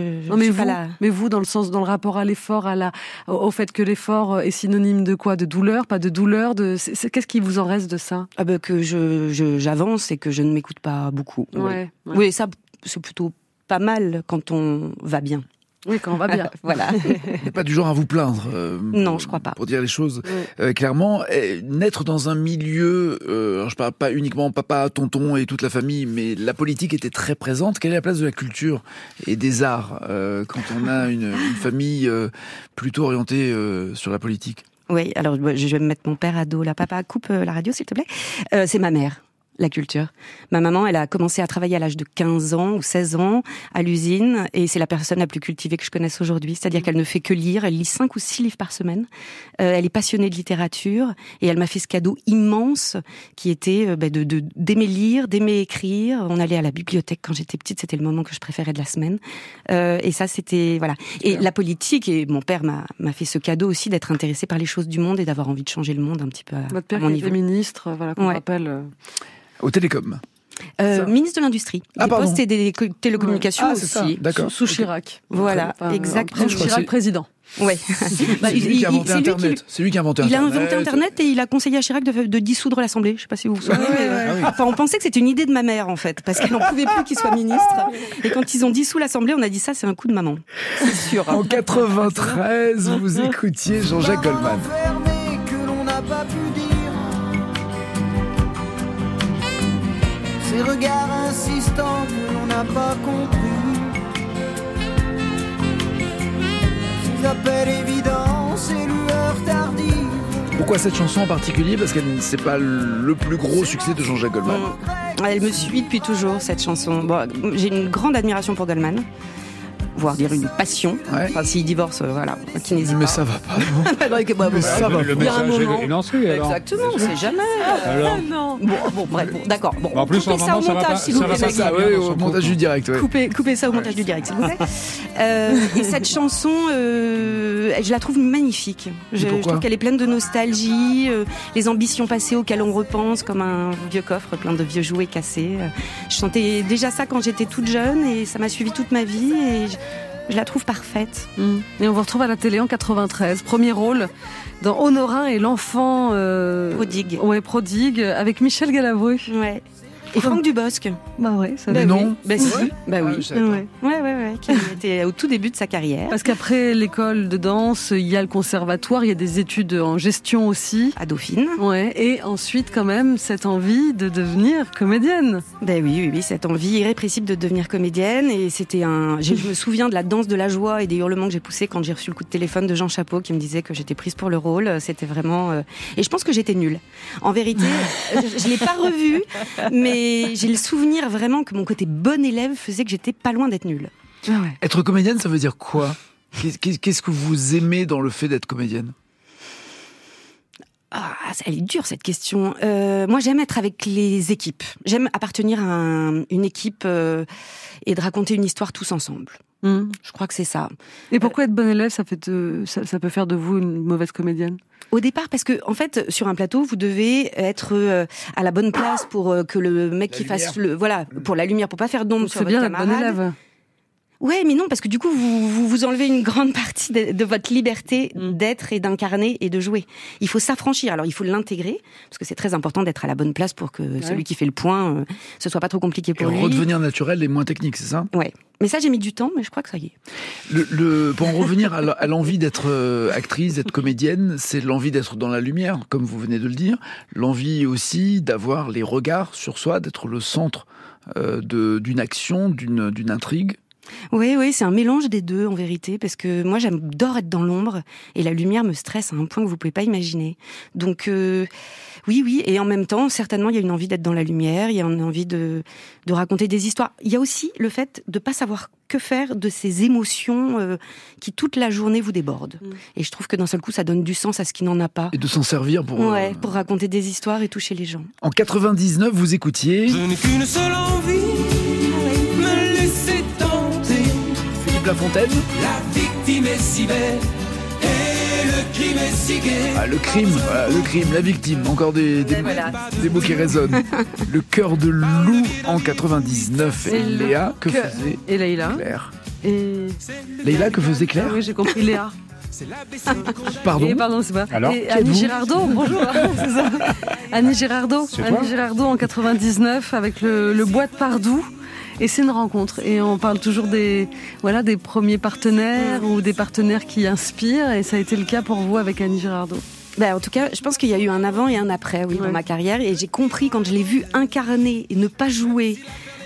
Mais vous, dans le rapport à l'effort, au fait que l'effort est synonyme de quoi ? De douleur, pas de douleur. Qu'est-ce qui vous en reste de ça ? Que j'avance et que je ne m'écoute pas beaucoup. Oui, ça c'est plutôt pas mal quand on va bien. Oui, quand on va bien. Voilà. Vous n'êtes pas du genre à vous plaindre. Non, je crois pas. Pour dire les choses clairement, naître dans un milieu, alors je parle pas uniquement papa, tonton et toute la famille, mais la politique était très présente. Quelle est la place de la culture et des arts quand on a une famille plutôt orientée sur la politique ? Oui, alors je vais me mettre mon père à dos. Là, papa, coupe la radio, s'il te plaît. C'est ma mère. La culture. Ma maman, elle a commencé à travailler à l'âge de 15 ans ou 16 ans à l'usine, et c'est la personne la plus cultivée que je connaisse aujourd'hui. C'est-à-dire qu'elle ne fait que lire, elle lit 5 ou 6 livres par semaine. Elle est passionnée de littérature, et elle m'a fait ce cadeau immense qui était d'aimer lire, d'aimer écrire. On allait à la bibliothèque quand j'étais petite, c'était le moment que je préférais de la semaine. Et ça, c'était... voilà. Et la politique, et mon père m'a fait ce cadeau aussi d'être intéressé par les choses du monde et d'avoir envie de changer le monde un petit peu à mon niveau. Votre père qui était ministre, qu'on rappelle... Au Télécom. Ministre de l'Industrie, des postes et des télécommunications aussi. Ça. D'accord. Sous Chirac. Voilà, exactement. Sous Chirac président. Ouais. C'est lui qui a inventé Internet. C'est lui qui a inventé Internet. Il a inventé Internet et il a conseillé à Chirac de dissoudre l'Assemblée. Je sais pas si vous vous souvenez. Enfin, on pensait que c'était une idée de ma mère, en fait, parce qu'elle n'en pouvait plus qu'il soit ministre. Et quand ils ont dissous l'Assemblée, on a dit ça, c'est un coup de maman. C'est sûr. En 93, vous écoutiez Jean-Jacques Goldman. Que l'on n'a pas pu dire. Ces regards insistants que l'on n'a pas compris. Ces appels évidents, ces lueurs tardives. Pourquoi cette chanson en particulier ? Parce que c'est pas le plus gros succès de Jean-Jacques Goldman. Elle me suit depuis toujours, cette chanson. Bon, j'ai une grande admiration pour Goldman. Voire dire une passion. Enfin, s'il divorce, voilà, qui n'hésite pas. Mais ça va pas, non. Mais ça va pas. Le message est lancé, alors. Exactement, on sait jamais. Alors. Non. Bon, bref, d'accord. Bon, en plus, coupez ça au montage, s'il vous plaît. Au montage du direct, Coupez ça au montage du direct, s'il vous plaît. Et cette chanson, je la trouve magnifique. Je trouve qu'elle est pleine de nostalgie, les ambitions passées auxquelles on repense, comme un vieux coffre plein de vieux jouets cassés. Je chantais déjà ça quand j'étais toute jeune, et ça m'a suivi toute ma vie, et je la trouve parfaite. Et on vous retrouve à la télé en 93. Premier rôle dans Honorin et l'enfant... prodigue. Ouais, prodigue, avec Michel Galabru. Ouais. Et Franck Dubosc. Bah ouais, ça non. Bah si. Bah oui. Ouais. Qui était au tout début de sa carrière. Parce qu'après l'école de danse, il y a le conservatoire, il y a des études en gestion aussi. À Dauphine. Ouais. Et ensuite, quand même, cette envie de devenir comédienne. Ben oui, cette envie irrépressible de devenir comédienne. Et c'était je me souviens de la danse de la joie et des hurlements que j'ai poussés quand j'ai reçu le coup de téléphone de Jean Chapeau qui me disait que j'étais prise pour le rôle. C'était vraiment... Et je pense que j'étais nulle. En vérité, je l'ai pas revu, mais j'ai le souvenir vraiment que mon côté bon élève faisait que j'étais pas loin d'être nulle. Être comédienne, ça veut dire quoi ? Qu'est-ce que vous aimez dans le fait d'être comédienne ? Elle est dure cette question. Moi, j'aime être avec les équipes. J'aime appartenir à une équipe et de raconter une histoire tous ensemble. Je crois que c'est ça. Et pourquoi être bon élève, ça peut faire de vous une mauvaise comédienne ? Au départ, parce que en fait, sur un plateau, vous devez être à la bonne place pour que le mec qui fasse pour la lumière, pour pas faire d'ombre sur votre camarade. C'est bien être bon élève. Ouais, mais non, parce que du coup, vous enlevez une grande partie de votre liberté d'être et d'incarner et de jouer. Il faut s'affranchir. Alors, il faut l'intégrer, parce que c'est très important d'être à la bonne place pour que celui qui fait le point, ce soit pas trop compliqué pour lui. Redevenir naturel et moins technique, c'est ça ? Ouais. Mais ça, j'ai mis du temps, mais je crois que ça y est. Pour en revenir à l'envie d'être actrice, d'être comédienne, c'est l'envie d'être dans la lumière, comme vous venez de le dire. L'envie aussi d'avoir les regards sur soi, d'être le centre d'une action, d'une intrigue. Oui, c'est un mélange des deux en vérité, parce que moi j'adore être dans l'ombre et la lumière me stresse à un point que vous pouvez pas imaginer. Donc oui, et en même temps certainement il y a une envie d'être dans la lumière, il y a une envie de raconter des histoires. Il y a aussi le fait de pas savoir que faire de ces émotions qui toute la journée vous débordent. Et je trouve que d'un seul coup ça donne du sens à ce qui n'en a pas. Et de s'en servir pour raconter des histoires et toucher les gens. En 99, vous écoutiez. Je n'ai qu'une seule envie. La Fontaine. La victime est si belle et le crime est si gai. Le crime, la victime, encore des mots qui résonnent. Le cœur de loup en 99. Et Léa, que faisait et Leïla. Claire. Et Leïla, que faisait Claire ? Oui, j'ai compris Léa. Pardon, c'est pas. Alors, et Annie Girardot, bonjour. C'est ça. Annie Girardot en 99 avec le bois de Pardoux. Et c'est une rencontre. Et on parle toujours des premiers partenaires ou des partenaires qui inspirent. Et ça a été le cas pour vous avec Annie Girardot. En tout cas, je pense qu'il y a eu un avant et un après, dans ma carrière. Et j'ai compris quand je l'ai vue incarner et ne pas jouer.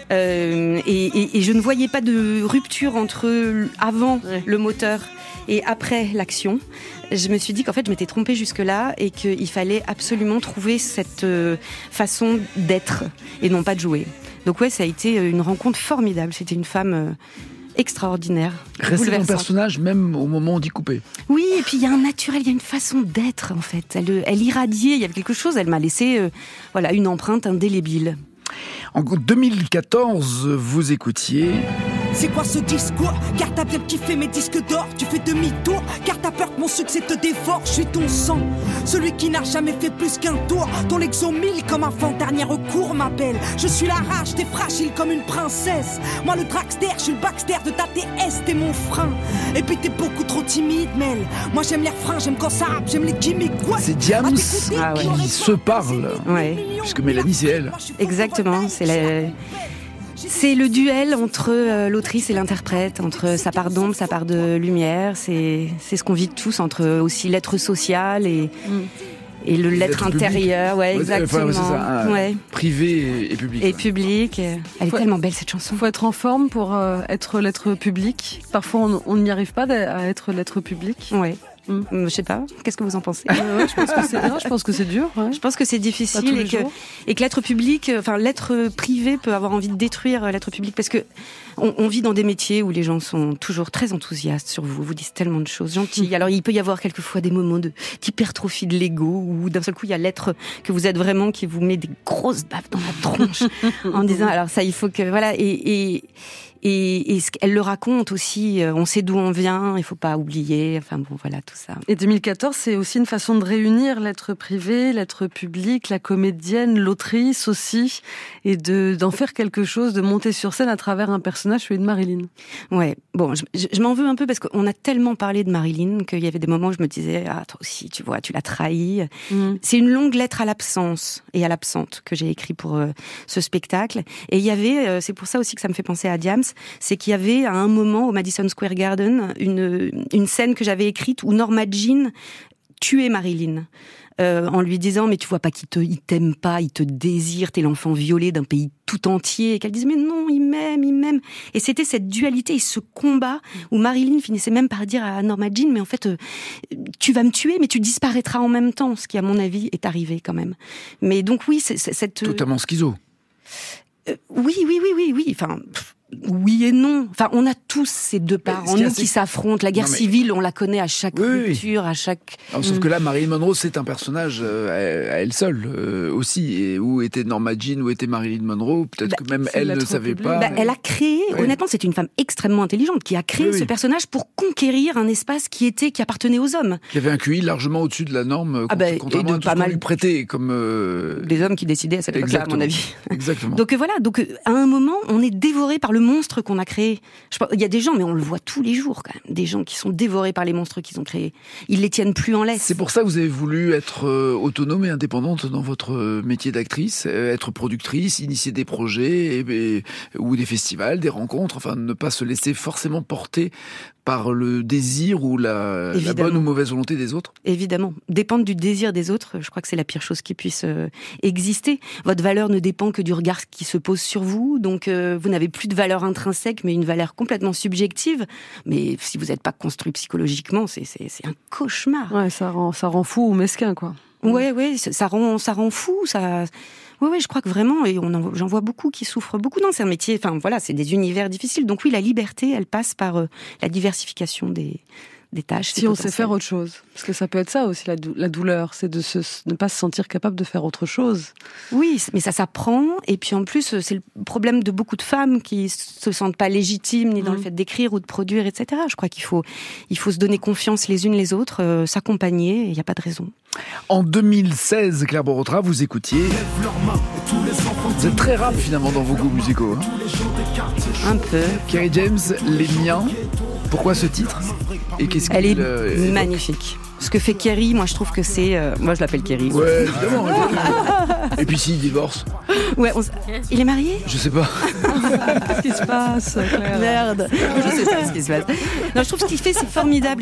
Et je ne voyais pas de rupture entre avant le moteur et après l'action. Je me suis dit qu'en fait, je m'étais trompée jusque-là et qu'il fallait absolument trouver cette façon d'être et non pas de jouer. Donc ça a été une rencontre formidable. C'était une femme extraordinaire. Rester dans le personnage, même au moment d'y couper. Oui, et puis il y a un naturel, il y a une façon d'être, en fait. Elle irradiait, il y avait quelque chose, elle m'a laissé une empreinte indélébile. En 2014, vous écoutiez... C'est quoi ce discours? Car t'as bien kiffé mes disques d'or, tu fais demi-tour. Car t'as peur que mon succès te dévore, je suis ton sang. Celui qui n'a jamais fait plus qu'un tour. Ton l'exomile comme un fan dernier recours, ma belle. Je suis la rage, t'es fragile comme une princesse. Moi le dragster, je suis le Baxter de ta TS, t'es mon frein. Et puis t'es beaucoup trop timide, Mel. Moi j'aime les refrains, j'aime quand ça rappe, j'aime les gimmicks. C'est Diams qui se parle. Puisque Mélanie c'est elle. Exactement, c'est le duel entre l'autrice et l'interprète, entre sa part d'ombre, sa part de lumière. C'est ce qu'on vit tous, entre aussi l'être social et l'être intérieur. Ouais, exactement. C'est ça, privé et public. Et public. Elle est tellement belle cette chanson. Il faut être en forme pour être l'être public. Parfois, on n'y arrive pas à être l'être public. Ouais. Je sais pas, qu'est-ce que vous en pensez? Je pense que c'est dur. Ouais. Je pense que c'est difficile et que l'être public, l'être privé peut avoir envie de détruire l'être public parce que on vit dans des métiers où les gens sont toujours très enthousiastes sur vous disent tellement de choses gentilles. Alors il peut y avoir quelquefois des moments d'hypertrophie de l'ego où d'un seul coup il y a l'être que vous êtes vraiment qui vous met des grosses baffes dans la tronche en disant alors ça il faut que et elle le raconte aussi, on sait d'où on vient, il faut pas oublier, tout ça. Et 2014, c'est aussi une façon de réunir l'être privé, l'être public, la comédienne, l'autrice aussi, et d'en faire quelque chose, de monter sur scène à travers un personnage, celui de Marilyn. Ouais, bon, je m'en veux un peu parce qu'on a tellement parlé de Marilyn qu'il y avait des moments où je me disais, toi aussi, tu vois, tu l'as trahi. C'est une longue lettre à l'absence et à l'absente que j'ai écrit pour ce spectacle. Et il y avait, c'est pour ça aussi que ça me fait penser à Diams, c'est qu'il y avait à un moment au Madison Square Garden une scène que j'avais écrite où Norma Jean tuait Marilyn en lui disant mais tu vois pas il t'aime pas, il te désire, t'es l'enfant violé d'un pays tout entier, et qu'elle disait mais non, il m'aime. Et c'était cette dualité et ce combat où Marilyn finissait même par dire à Norma Jean mais en fait tu vas me tuer mais tu disparaîtras en même temps, ce qui à mon avis est arrivé quand même. Mais donc oui, c'est cette totalement schizo. Oui. Enfin, oui et non. Enfin, on a tous ces deux parts en nous qui s'affrontent. La guerre civile, on la connaît à chaque culture, à chaque... Alors, sauf que là, Marilyn Monroe, c'est un personnage à elle seule aussi. Et où était Norma Jean, où était Marilyn Monroe? Peut-être que même elle ne savait pas. Elle a créé, honnêtement, c'est une femme extrêmement intelligente qui a créé ce personnage pour conquérir un espace qui appartenait aux hommes. Qui avait un QI largement au-dessus de la norme, contrairement à tout ce qu'on lui prêtait comme... Des hommes qui décidaient à cette époque-là, à mon avis. Exactement. Donc voilà, à un moment, on est dévoré par le monstre qu'on a créé. Il y a des gens, mais on le voit tous les jours quand même, des gens qui sont dévorés par les monstres qu'ils ont créés. Ils les tiennent plus en laisse. C'est pour ça que vous avez voulu être autonome et indépendante dans votre métier d'actrice, être productrice, initier des projets ou des festivals, des rencontres, enfin ne pas se laisser forcément porter par le désir ou la bonne ou mauvaise volonté des autres? Évidemment. Dépendre du désir des autres, je crois que c'est la pire chose qui puisse exister. Votre valeur ne dépend que du regard qui se pose sur vous, donc vous n'avez plus de valeur intrinsèque, mais une valeur complètement subjective. Mais si vous n'êtes pas construit psychologiquement, c'est un cauchemar. Ouais, ça rend fou ou mesquin, quoi. Ouais, ça rend fou, ça... Oui, je crois que vraiment, et j'en vois beaucoup qui souffrent beaucoup dans ces métiers. Enfin, voilà, c'est des univers difficiles. Donc oui, la liberté, elle passe par la diversification des tâches. Si on sait faire autre chose. Parce que ça peut être ça aussi, la douleur. C'est de ne pas se sentir capable de faire autre chose. Oui, mais ça s'apprend. Et puis en plus, c'est le problème de beaucoup de femmes qui se sentent pas légitimes ni dans le fait d'écrire ou de produire, etc. Je crois qu'il faut se donner confiance les unes les autres, s'accompagner, il n'y a pas de raison. En 2016, Claire Borotra, vous écoutiez... Vous êtes très rap finalement dans vos goûts musicaux. Un peu. Kerry James, Les Miens. Pourquoi ce titre? Et qu'est-ce Elle est magnifique. Ce que fait Kerry, moi je trouve que c'est... moi je l'appelle Kerry. Ouais, évidemment. Et puis s'il divorce? Ouais, il est marié? Je sais pas. Qu'est-ce qui se passe, Claire? Merde. Je sais pas ce qui se passe. Non, je trouve ce qu'il fait, c'est formidable.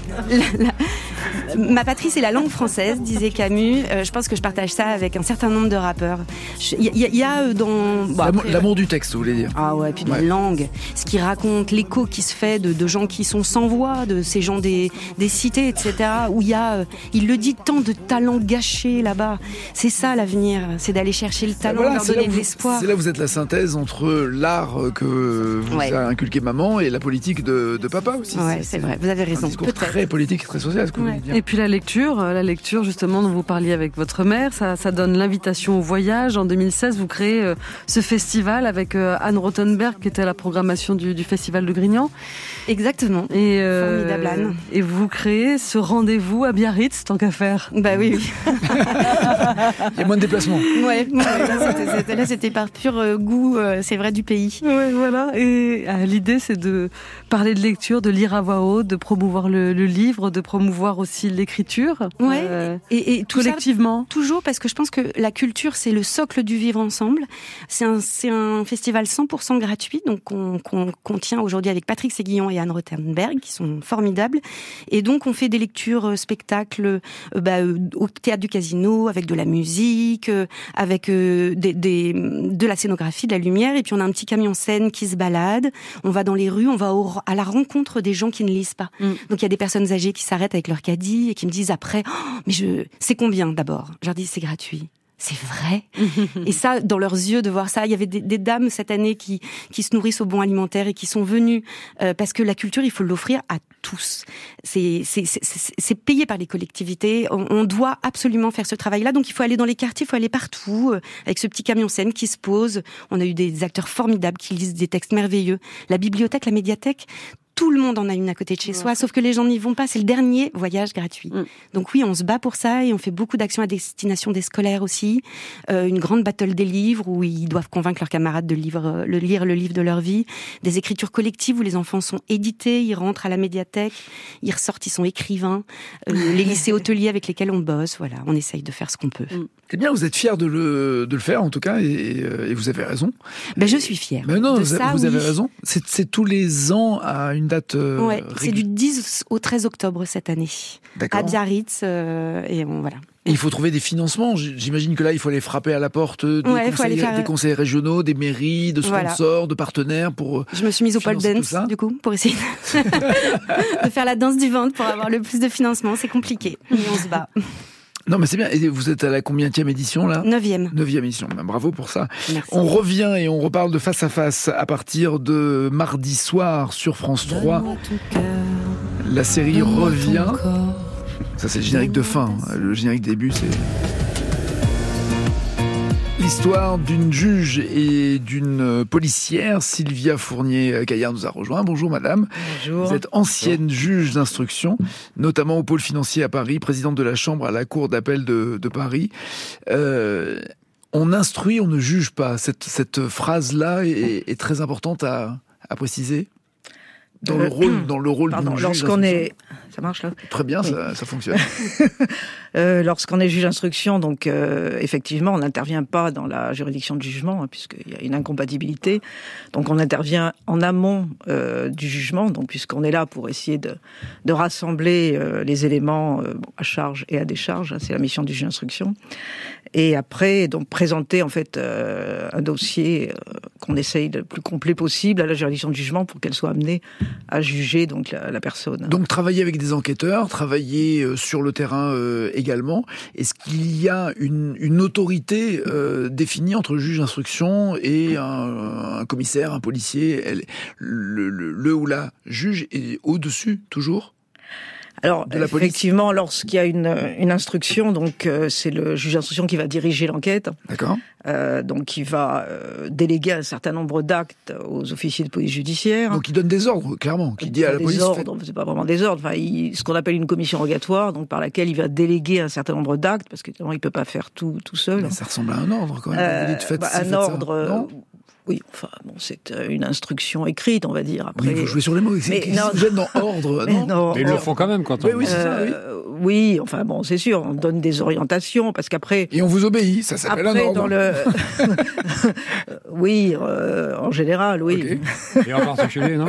Ma patrie, c'est la langue française, disait Camus. Je pense que je partage ça avec un certain nombre de rappeurs. Il y a dans... L'amour du texte, vous voulez dire? Ah ouais, puis de la langue. Ce qui raconte, l'écho qui se fait de gens qui sont sans voix, de ces gens des cités, etc., où il le dit, tant de talents gâchés là-bas. C'est ça l'avenir, c'est d'aller chercher le talent, leur donner de l'espoir. C'est là où vous êtes la synthèse entre l'art que vous a inculqué maman et la politique de papa aussi. Ouais, c'est vrai, vous avez raison. Un discours très politique, très social, ce que vous voulez dire. Et puis la lecture justement dont vous parliez avec votre mère, ça donne l'invitation au voyage. En 2016, vous créez ce festival avec Anne Rothenberg qui était à la programmation du Festival de Grignan. Exactement. Formidable Anne. Et vous créez ce rendez-vous à Biarritz, tant qu'à faire. Bah oui. Il y a moins de déplacements. Ouais, là c'était par pur goût, c'est vrai, du pays. Ouais, voilà. Et l'idée c'est de parler de lecture, de lire à voix haute, de promouvoir le livre, de promouvoir aussi l'écriture. Ouais. Et tout collectivement. Ça, toujours parce que je pense que la culture c'est le socle du vivre ensemble. C'est un festival 100% gratuit, donc qu'on tient aujourd'hui avec Patrick Séguillon et Anne Rothenberg, qui sont formidables. Et donc on fait des lectures, spectacles au théâtre du Casino, avec de la musique, avec de la scénographie, de la lumière, et puis on a un petit camion scène qui se balade, on va dans les rues, on va à la rencontre des gens qui ne lisent pas. Donc il y a des personnes âgées qui s'arrêtent avec leur caddie et qui me disent après, c'est combien d'abord? Je leur dis c'est gratuit. C'est vrai. Et ça, dans leurs yeux, de voir ça, il y avait des dames cette année qui se nourrissent au bon alimentaire et qui sont venues parce que la culture, il faut l'offrir à tous. C'est payé par les collectivités. On doit absolument faire ce travail-là. Donc il faut aller dans les quartiers, il faut aller partout avec ce petit camion scène qui se pose. On a eu des acteurs formidables qui lisent des textes merveilleux. La bibliothèque, la médiathèque. Tout le monde en a une à côté de chez soi, sauf que les gens n'y vont pas. C'est le dernier voyage gratuit. Donc oui, on se bat pour ça et on fait beaucoup d'actions à destination des scolaires aussi. Une grande battle des livres où ils doivent convaincre leurs camarades de lire le livre de leur vie. Des écritures collectives où les enfants sont édités, ils rentrent à la médiathèque, ils ressortent, ils sont écrivains. Les lycées hôteliers avec lesquels on bosse, voilà, on essaye de faire ce qu'on peut. C'est bien, vous êtes fiers de le faire en tout cas et vous avez raison. Ben je suis fière. Mais non, vous avez raison. C'est tous les ans à une date. C'est du 10 au 13 octobre cette année. D'accord. À Biarritz et voilà. Et il faut trouver des financements. J'imagine que là, il faut aller frapper à la porte des conseils régionaux, des mairies, de sponsors, de partenaires pour. Je me suis mise au pole dance du coup pour essayer de faire la danse du ventre pour avoir le plus de financement. C'est compliqué, mais on se bat. Non, mais c'est bien. Et vous êtes à la combienième édition, là ? 9e. 9e édition. Ben, bravo pour ça. Merci. On revient et on reparle de Face à Face à partir de mardi soir sur France 3. La série revient. Ça, c'est le générique de fin. Le générique début, c'est... L'histoire d'une juge et d'une policière, Sylvia Fournier-Caillard nous a rejoint. Bonjour madame. Bonjour. Vous êtes ancienne juge d'instruction, notamment au pôle financier à Paris, présidente de la Chambre à la Cour d'appel de Paris. On instruit, on ne juge pas. Cette phrase-là est très importante à préciser. Dans le rôle d'une juge. Lorsqu'on est... Ça marche là ? Très bien, oui. ça fonctionne. Lorsqu'on est juge d'instruction, donc effectivement, on n'intervient pas dans la juridiction de jugement, hein, puisqu'il y a une incompatibilité. Donc on intervient en amont du jugement, donc puisqu'on est là pour essayer de rassembler les éléments à charge et à décharge. Hein, c'est la mission du juge d'instruction. Et après, donc présenter en fait un dossier qu'on essaye le plus complet possible à la juridiction de jugement pour qu'elle soit amenée à juger donc la personne. Donc travailler avec des enquêteurs, travailler sur le terrain également. Est-ce qu'il y a une autorité définie entre le juge d'instruction et un commissaire, un policier ? Le ou la juge est au-dessus, toujours ? Alors, effectivement, lorsqu'il y a une instruction, donc c'est le juge d'instruction qui va diriger l'enquête. D'accord. Donc, qui va déléguer un certain nombre d'actes aux officiers de police judiciaire. Donc, il donne des ordres, clairement, qui dit à la police... Des ordres, c'est pas vraiment des ordres. Enfin, ce qu'on appelle une commission rogatoire, donc par laquelle il va déléguer un certain nombre d'actes, parce qu'évidemment, il peut pas faire tout seul. Mais ça ressemble à un ordre, quand même. Vous dites, faites ordre. Non ? Oui, enfin, bon, c'est une instruction écrite, on va dire. Après, oui, vous jouez sur les mots. Vous êtes dans ordre, non ? Mais ils le font quand même quand on... Oui, c'est ça, oui. Oui, enfin, bon, c'est sûr, on donne des orientations, parce qu'après... Et on vous obéit, ça s'appelle un ordre. Oui, en général, oui. Okay. Et en particulier, non ?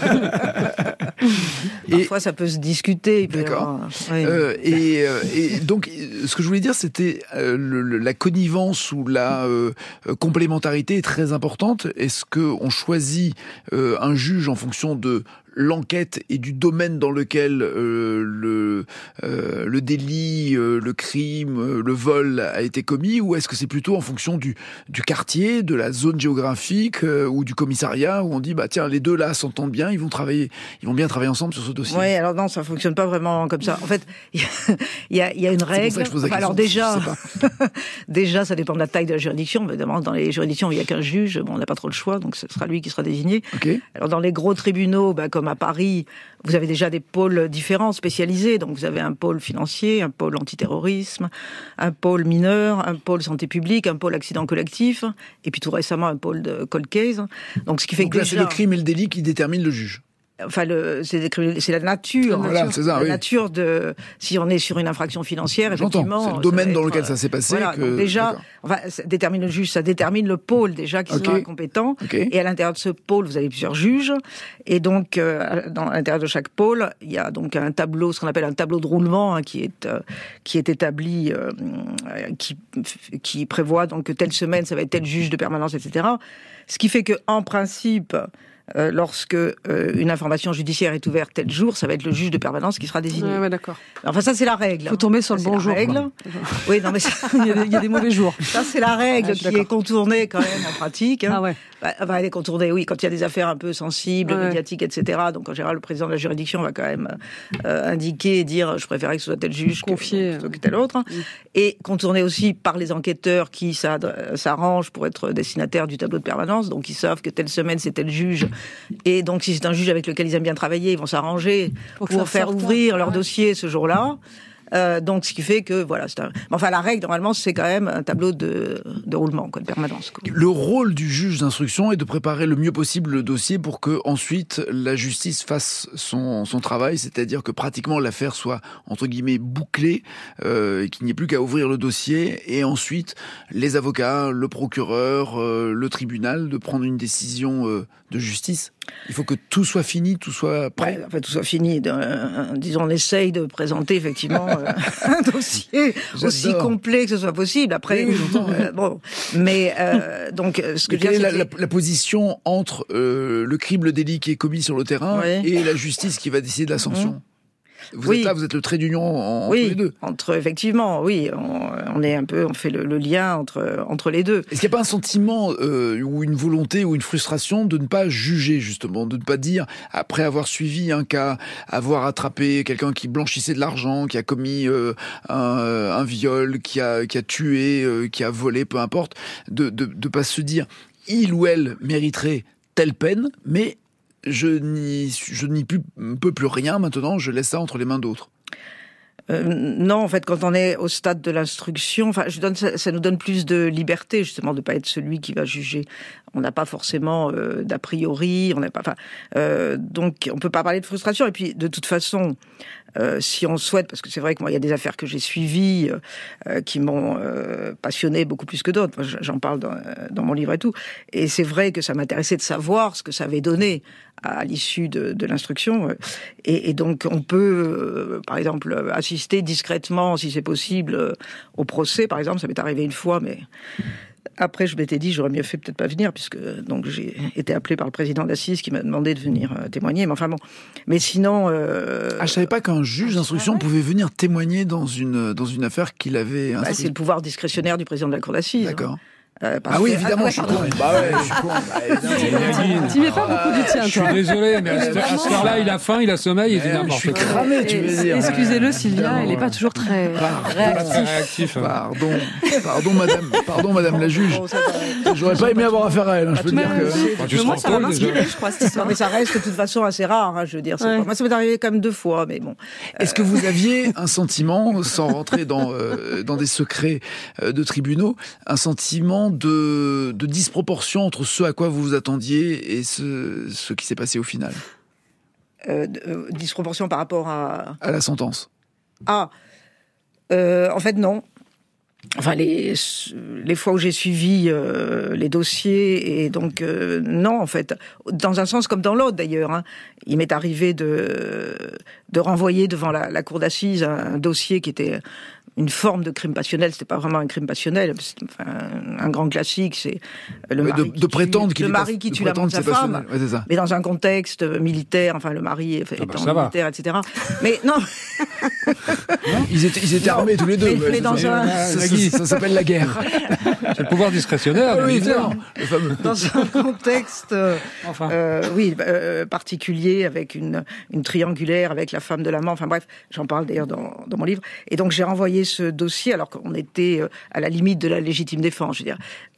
Parfois, ça peut se discuter. D'accord. Et donc, ce que je voulais dire, c'était la connivence ou la complémentarité est très importante. Est-ce qu'on choisit un juge en fonction de l'enquête et du domaine dans lequel le délit, le crime, le vol a été commis, ou est-ce que c'est plutôt en fonction du quartier, de la zone géographique ou du commissariat, où on dit bah tiens, les deux là s'entendent bien, ils vont bien travailler ensemble sur ce dossier. Oui, alors non, ça fonctionne pas vraiment comme ça. En fait, il y a une règle. C'est pour ça que je pose la question. Alors déjà, ça dépend de la taille de la juridiction. Évidemment, dans les juridictions où il y a qu'un juge, bon, on n'a pas trop le choix, donc ce sera lui qui sera désigné. Okay. Alors dans les gros tribunaux, comme à Paris, vous avez déjà des pôles différents, spécialisés. Donc vous avez un pôle financier, un pôle antiterrorisme, un pôle mineur, un pôle santé publique, un pôle accident collectif, et puis tout récemment un pôle de cold case. Donc ce qui fait que là, c'est le crime et le délit qui déterminent le juge. Enfin, c'est la nature. Voilà, c'est ça, la nature de, si on est sur une infraction financière, effectivement. C'est le domaine dans lequel ça s'est passé. Voilà, donc déjà, ça détermine le juge, ça détermine le pôle déjà qui sera compétent. Okay. Et à l'intérieur de ce pôle, vous avez plusieurs juges. Et donc, à l'intérieur de chaque pôle, il y a donc un tableau, ce qu'on appelle un tableau de roulement, hein, qui est établi, qui prévoit donc que telle semaine, ça va être tel juge de permanence, etc. Ce qui fait que, en principe, lorsque une information judiciaire est ouverte tel jour, ça va être le juge de permanence qui sera désigné. Ouais, d'accord. Enfin, ça, c'est la règle. Il faut tomber sur le bon jour. Oui, non, mais il y a des mauvais jours. Ça, c'est la règle qui est contournée quand même en pratique. Hein. Ah ouais. Enfin, elle est contournée, oui, quand il y a des affaires un peu sensibles, médiatiques, etc. Donc, en général, le président de la juridiction va quand même indiquer et dire, je préférais que ce soit tel juge plutôt que tel autre. Et contourné aussi par les enquêteurs qui s'arrangent pour être destinataires du tableau de permanence. Donc, ils savent que telle semaine, c'est tel juge. Et donc, si c'est un juge avec lequel ils aiment bien travailler, ils vont s'arranger pour faire ouvrir leur dossier ce jour-là. Donc, ce qui fait que, voilà, enfin, la règle, normalement, c'est quand même un tableau de roulement, de permanence. Le rôle du juge d'instruction est de préparer le mieux possible le dossier pour que, ensuite, la justice fasse son travail, c'est-à-dire que pratiquement l'affaire soit, entre guillemets, bouclée, qu'il n'y ait plus qu'à ouvrir le dossier, et ensuite, les avocats, le procureur, le tribunal, de prendre une décision de justice. Il faut que tout soit fini, tout soit prêt. Ouais, en fait, tout soit fini. Disons, on essaye de présenter effectivement un dossier aussi complet que ce soit possible. Après, bon, mais donc ce que quelle est la position entre le crime, le délit qui est commis sur le terrain et la justice qui va décider de la sanction? Vous êtes là, vous êtes le trait d'union entre les deux. Effectivement, oui, on fait le lien entre les deux. Est-ce qu'il n'y a pas un sentiment ou une volonté ou une frustration de ne pas juger, justement, de ne pas dire, après avoir suivi un cas, avoir attrapé quelqu'un qui blanchissait de l'argent, qui a commis un viol, qui a tué, qui a volé, peu importe, de pas se dire, il ou elle mériterait telle peine, mais je n'y peux plus rien maintenant, je laisse ça entre les mains d'autres. Non, en fait, quand on est au stade de l'instruction, ça nous donne plus de liberté, justement, de pas être celui qui va juger. On n'a pas forcément d'a priori, donc on peut pas parler de frustration. Et puis, de toute façon, si on souhaite, parce que c'est vrai que moi, il y a des affaires que j'ai suivies qui m'ont passionné beaucoup plus que d'autres. Moi, j'en parle dans mon livre et tout. Et c'est vrai que ça m'intéressait de savoir ce que ça avait donné à l'issue de l'instruction. Et donc, on peut, par exemple, assister discrètement, si c'est possible, au procès. Par exemple, ça m'est arrivé une fois, mais après, je m'étais dit, j'aurais mieux fait peut-être pas venir, puisque donc j'ai été appelé par le président d'Assise qui m'a demandé de venir témoigner. Mais enfin bon. Mais sinon, je savais pas qu'un juge d'instruction pouvait venir témoigner dans une affaire qu'il avait. C'est le pouvoir discrétionnaire du président de la cour d'assises. D'accord. Oui, évidemment, je suis con. Je suis con. Tu mets pas beaucoup du tien, toi. Je suis désolé, mais à ce heure-là, il a faim, il a sommeil, et dit n'importe quoi. Je suis cramé, tu veux dire. Excusez-le, Sylvia, elle n'est pas toujours très réactif. Pardon, madame la juge. J'aurais pas aimé avoir affaire à elle, je peux dire que... Moi, ça va m'inspirer, je crois, cette histoire. Mais ça reste de toute façon assez rare, je veux dire. Moi, ça m'est arrivé quand même 2 fois, mais bon. Est-ce que vous aviez un sentiment, sans rentrer dans des secrets de tribunaux, un sentiment de disproportion entre ce à quoi vous vous attendiez et ce qui s'est passé au final? Disproportion par rapport à la sentence. En fait, non. Enfin, les fois où j'ai suivi les dossiers, et donc non, en fait, dans un sens comme dans l'autre d'ailleurs. Il m'est arrivé de renvoyer devant la cour d'assises un dossier qui était une forme de crime passionnel. C'était pas vraiment un crime passionnel, un grand classique, c'est le mari qui tue l'amant de sa femme, mais dans un contexte militaire. Enfin, le mari est militaire, etc. Mais non, ils étaient armés tous les deux. Mais dans ça s'appelle la guerre. C'est le pouvoir discrétionnaire. Oui, évidemment. Le fameux. Dans un contexte, particulier, avec une triangulaire avec la femme de l'amant. Enfin bref, j'en parle d'ailleurs dans mon livre. Et donc j'ai renvoyé ce dossier alors qu'on était à la limite de la légitime défense, je veux dire.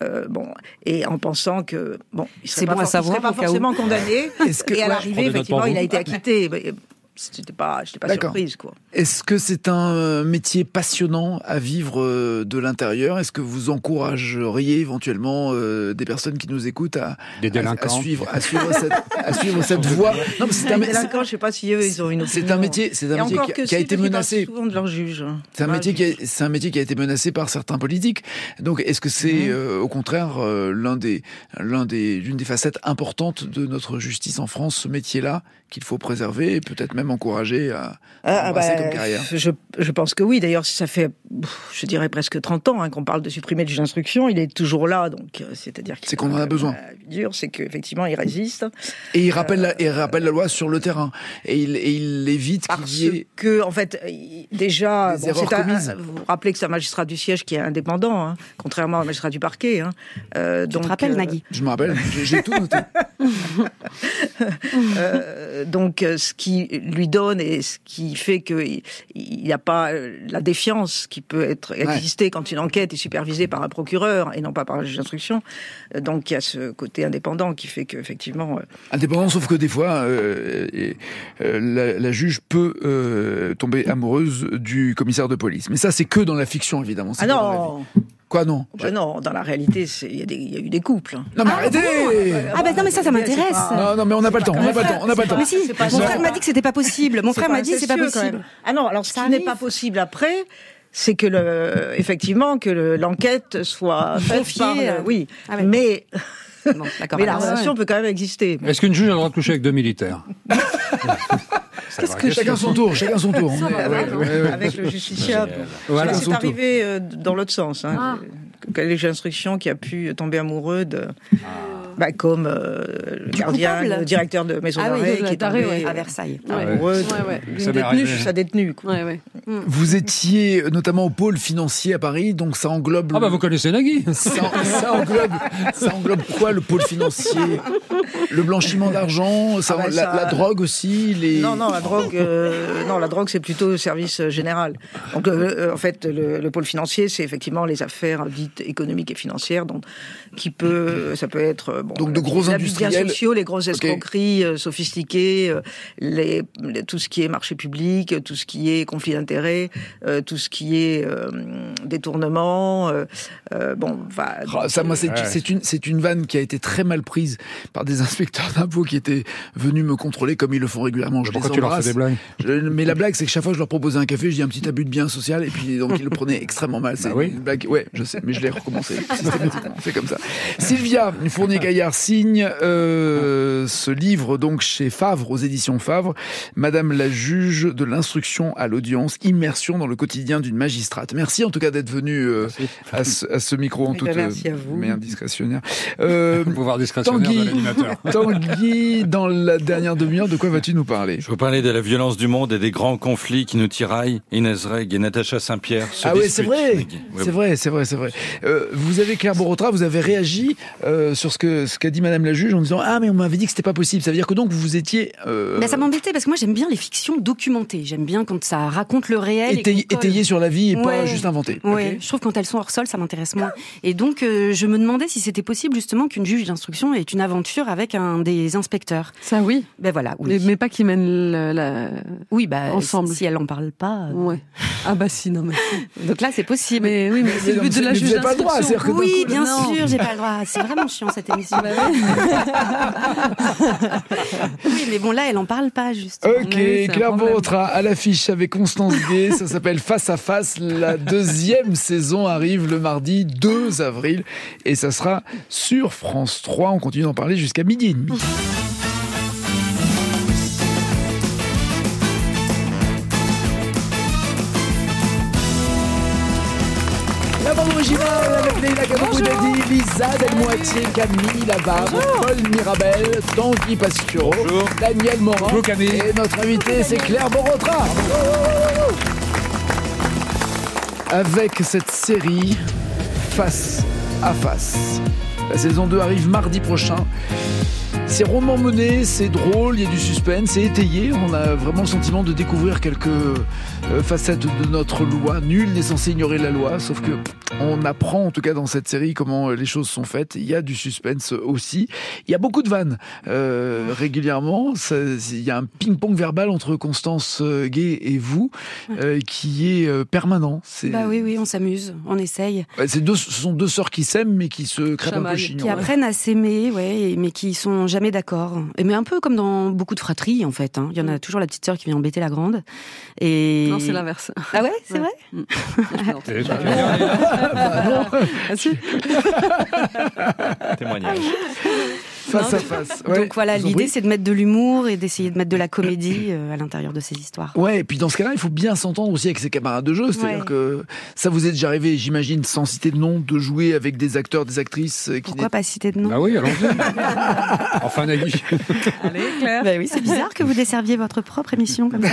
Et en pensant que il serait pas forcément condamné. Et à l'arrivée, effectivement, il a été acquitté. J'étais pas surprise, quoi. Est-ce que c'est un métier passionnant à vivre de l'intérieur? Est-ce que vous encourageriez éventuellement des personnes qui nous écoutent à suivre cette voie? Non, mais c'est un métier. Je sais pas si eux, ils ont une opinion. C'est un métier qui a été menacé. Souvent de leur juge. C'est un métier qui a été menacé par certains politiques. Donc, est-ce que c'est au contraire l'une des facettes importantes de notre justice en France, ce métier-là, qu'il faut préserver et peut-être même encourager à embrasser comme carrière? Je pense que oui. D'ailleurs, ça fait, je dirais, presque 30 ans qu'on parle de supprimer le juge d'instruction. Il est toujours là, donc c'est-à-dire c'est qu'on en a besoin. Dur, c'est qu'effectivement, il résiste. Et il rappelle la loi sur le terrain. Et il évite qu'il y ait... que, en fait, déjà, vous vous rappelez que c'est un magistrat du siège qui est indépendant, contrairement au magistrat du parquet. Tu te rappelles, Nagui? Je me rappelle, j'ai tout noté. Donc, ce qui lui donne et ce qui fait qu'il n'y a pas la défiance qui peut exister quand une enquête est supervisée par un procureur et non pas par un juge d'instruction. Donc, il y a ce côté indépendant qui fait qu'effectivement... Indépendant, sauf que des fois, la juge peut tomber amoureuse du commissaire de police. Mais ça, c'est que dans la fiction, évidemment. Ah non! Quoi, non? Non, dans la réalité, il y a eu des couples. Non, mais arrêtez! Non, mais ça m'intéresse. Non, mais on n'a pas le temps. Mais si, mon frère m'a dit que c'était pas possible. Mon frère m'a dit que c'est pas possible. Ah non, alors ce qui n'est pas possible après, c'est que effectivement, que l'enquête soit confiée. Oui, mais... Bon, mais la relation peut quand même exister. Est-ce qu'une juge a le droit de coucher avec 2 militaires? Chacun son tour. Avec le justiciable. Voilà. C'est arrivé dans l'autre sens. Quel juge d'instruction qui a pu tomber amoureux Comme le gardien, le directeur de maison d'arrêt qui est tombé à Versailles. Sa détenue. Vous étiez notamment au pôle financier à Paris, donc ça englobe... Ah vous connaissez Nagui. Ça englobe quoi, le pôle financier? Le blanchiment d'argent, la drogue aussi, Non, la drogue c'est plutôt le service général. Donc en fait le pôle financier c'est effectivement les affaires dites économiques et financières, ça peut être donc de gros industriels, les biens sociaux, les grosses escroqueries sophistiquées, tout ce qui est marché public, tout ce qui est conflit d'intérêts, tout ce qui est détournement. C'est une vanne qui a été très mal prise par des inspecteurs d'impôts qui étaient venus me controller comme ils le font régulièrement. Pourquoi tu leur fais des blagues? Mais la blague, c'est que chaque fois que je leur proposais un café, je dis un petit abus de bien social, et puis donc ils le prenaient extrêmement mal. C'est une blague. Ouais, je sais, mais je l'ai recommencé systématiquement. C'est comme ça. Sylvia Fournier-Gaillard signe ce livre donc chez Favre, aux éditions Favre, Madame la juge de l'instruction à l'audience, immersion dans le quotidien d'une magistrate. Merci en tout cas d'être venue à ce micro en toute indiscrétionnaire. Pouvoir discrétionnaire de l'animateur. Tanguy, dans la dernière demi-heure, de quoi vas-tu nous parler? Je veux parler de la violence du monde et des grands conflits qui nous tiraillent. Inès Reg et Natacha Saint-Pierre se disputent. C'est vrai. Vous avez, Claire Borotra, vous avez réagi sur ce qu'a dit Madame la juge en disant mais on m'avait dit que c'était pas possible. Ça veut dire que donc vous étiez... ça m'embêtait parce que moi j'aime bien les fictions documentées. J'aime bien quand ça raconte le réel. Étayé sur la vie et pas juste inventé. Ouais, je trouve que quand elles sont hors sol, ça m'intéresse moins. Et donc je me demandais si c'était possible justement qu'une juge d'instruction ait une aventure avec un des inspecteurs. Ça oui. Ben voilà. Oui. Mais pas qu'ils mènent ensemble. Si elle en parle pas. Ouais. Si, non mais. Donc là c'est possible. Mais c'est le but de la juge d'instruction. Oui, bien sûr, j'ai pas le droit. C'est vraiment chiant cette émission. Oui, mais bon là elle en parle pas justement. Ok, Claire Borotra à l'affiche avec Constance Gay. Ça s'appelle Face à Face. La deuxième saison arrive le mardi 2 avril et ça sera sur France 3. On continue d'en parler jusqu'à 12h30. La bande originale avec Leïla Kadou-Boudadi, Lisa Delmoitier, Camille Labarre, Paul Mirabel, Tanguy Pastureau, Daniel Morin. Et notre invité, c'est Claire Borotra. Avec cette série Face à Face. La saison 2 arrive mardi prochain. C'est rondement mené, c'est drôle, il y a du suspense, c'est étayé. On a vraiment le sentiment de découvrir quelques facettes de notre loi. Nul n'est censé ignorer la loi, sauf que on apprend en tout cas dans cette série comment les choses sont faites. Il y a du suspense aussi. Il y a beaucoup de vannes régulièrement. Il y a un ping-pong verbal entre Constance Gay et vous qui est permanent. Oui, on s'amuse, on essaye. Ce sont deux sœurs qui s'aiment mais qui se crêpent un peu chignon. Qui apprennent à s'aimer, mais qui sont jamais d'accord. Mais un peu comme dans beaucoup de fratries en fait. Il y en a toujours la petite sœur qui vient embêter la grande. Et... Non, c'est l'inverse. Ah ouais, c'est vrai. Témoignage. Face à face. Donc voilà, l'idée c'est de mettre de l'humour et d'essayer de mettre de la comédie à l'intérieur de ces histoires. Ouais, et puis dans ce cas-là, il faut bien s'entendre aussi avec ses camarades de jeu. C'est-à-dire que ça vous est déjà arrivé, j'imagine, sans citer de nom, de jouer avec des acteurs, des actrices qui... Pourquoi pas citer de nom? Ah oui, allons-y. Enfin, Nagui. Allez, Claire. Oui, c'est bizarre que vous desserviez votre propre émission comme ça.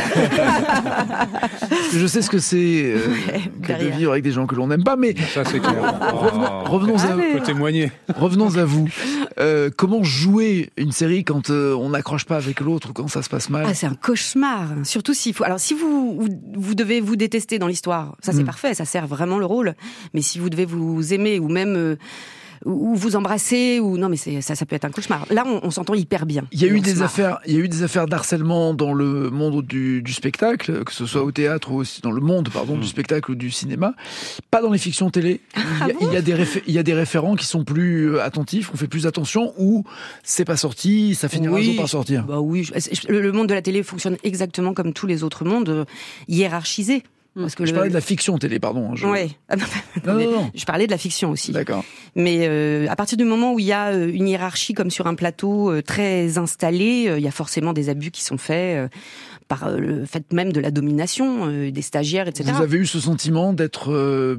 Je sais ce que c'est que de vivre avec des gens que l'on n'aime pas, mais... Ça, c'est clair. Revenons à vous. Je peux témoigner. Revenons à vous. Comment jouer une série quand on n'accroche pas avec l'autre ou quand ça se passe mal? C'est un cauchemar. Surtout si vous devez vous détester dans l'histoire, ça c'est parfait, ça sert vraiment le rôle. Mais si vous devez vous aimer ou même ou vous embrasser ou non, mais ça peut être un cauchemar. Là, on s'entend hyper bien. Il y a eu des affaires d'harcèlement dans le monde du spectacle, que ce soit au théâtre ou aussi dans le monde, du spectacle ou du cinéma. Pas dans les fictions télé. Il y a des référents qui sont plus attentifs, on fait plus attention, ou c'est pas sorti, ça finira un jour par sortir. Oui, le monde de la télé fonctionne exactement comme tous les autres mondes, hiérarchisés. Parce que je parlais de la fiction télé, pardon. Oui. Non. Je parlais de la fiction aussi. D'accord. Mais à partir du moment où il y a une hiérarchie comme sur un plateau très installée, il y a forcément des abus qui sont faits par le fait même de la domination des stagiaires, etc. Vous avez eu ce sentiment d'être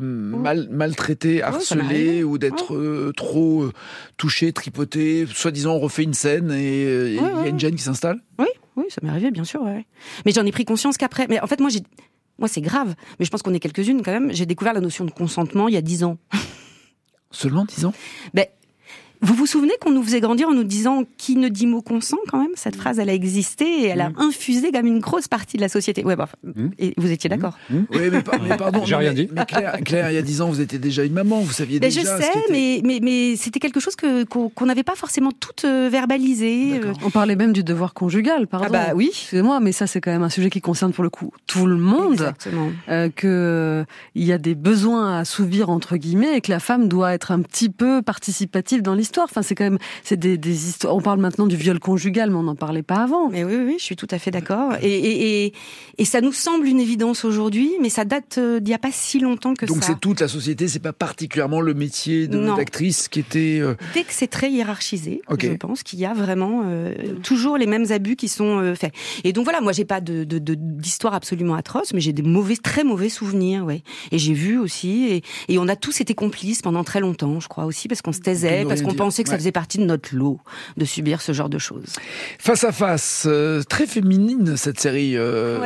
maltraité, harcelé, ou d'être trop touché, tripoté, soi-disant on refait une scène et il y a une gêne qui s'installe? Oui, ça m'est arrivé, bien sûr. Ouais. Mais j'en ai pris conscience qu'après. Mais en fait, moi, c'est grave. Mais je pense qu'on est quelques-unes quand même. J'ai découvert la notion de consentement il y a 10 ans. Seulement 10 ans? Vous vous souvenez qu'on nous faisait grandir en nous disant « qui ne dit mot consent » quand même? Cette phrase, elle a existé et elle a infusé comme une grosse partie de la société. Ouais, et vous étiez d'accord? Oui, mais pardon. J'ai rien dit. Mais Claire, il y a 10 ans, vous étiez déjà une maman, vous saviez déjà... Je sais, mais c'était quelque chose qu'on n'avait pas forcément toutes verbalisé. On parlait même du devoir conjugal, pardon. Ah bah oui. Excusez-moi, mais ça c'est quand même un sujet qui concerne pour le coup tout le monde. Exactement. Il y a des besoins à assouvir entre guillemets et que la femme doit être un petit peu participative dans l'histoire. Enfin, c'est des histoires. On parle maintenant du viol conjugal, mais on n'en parlait pas avant. Mais oui, je suis tout à fait d'accord. Et ça nous semble une évidence aujourd'hui, mais ça date d'il n'y a pas si longtemps que ça. Donc c'est toute la société, c'est pas particulièrement le métier d'actrice qui était... Dès que c'est très hiérarchisé, je pense qu'il y a vraiment toujours les mêmes abus qui sont faits. Et donc voilà, moi j'ai pas d'histoire absolument atroce, mais j'ai des très mauvais souvenirs, ouais. Et j'ai vu aussi, et on a tous été complices pendant très longtemps, je crois aussi, parce qu'on se taisait, parce qu'on pensait que ça faisait partie de notre lot de subir ce genre de choses. Face à face, très féminine cette série,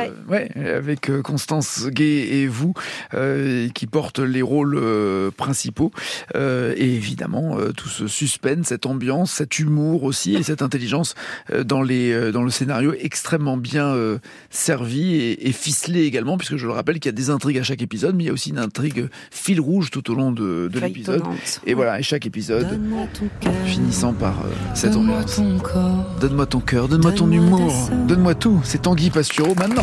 avec Constance Gay et vous, qui portent les rôles principaux, et évidemment tout ce suspense, cette ambiance, cet humour aussi, et cette intelligence dans le scénario extrêmement bien servi et ficelé également, puisque je le rappelle qu'il y a des intrigues à chaque épisode, mais il y a aussi une intrigue fil rouge tout au long de l'épisode. Et voilà, et chaque épisode finissant par cette ambiance. Donne-moi ton cœur, donne-moi ton humour, donne-moi tout. C'est Tanguy Pastureau maintenant.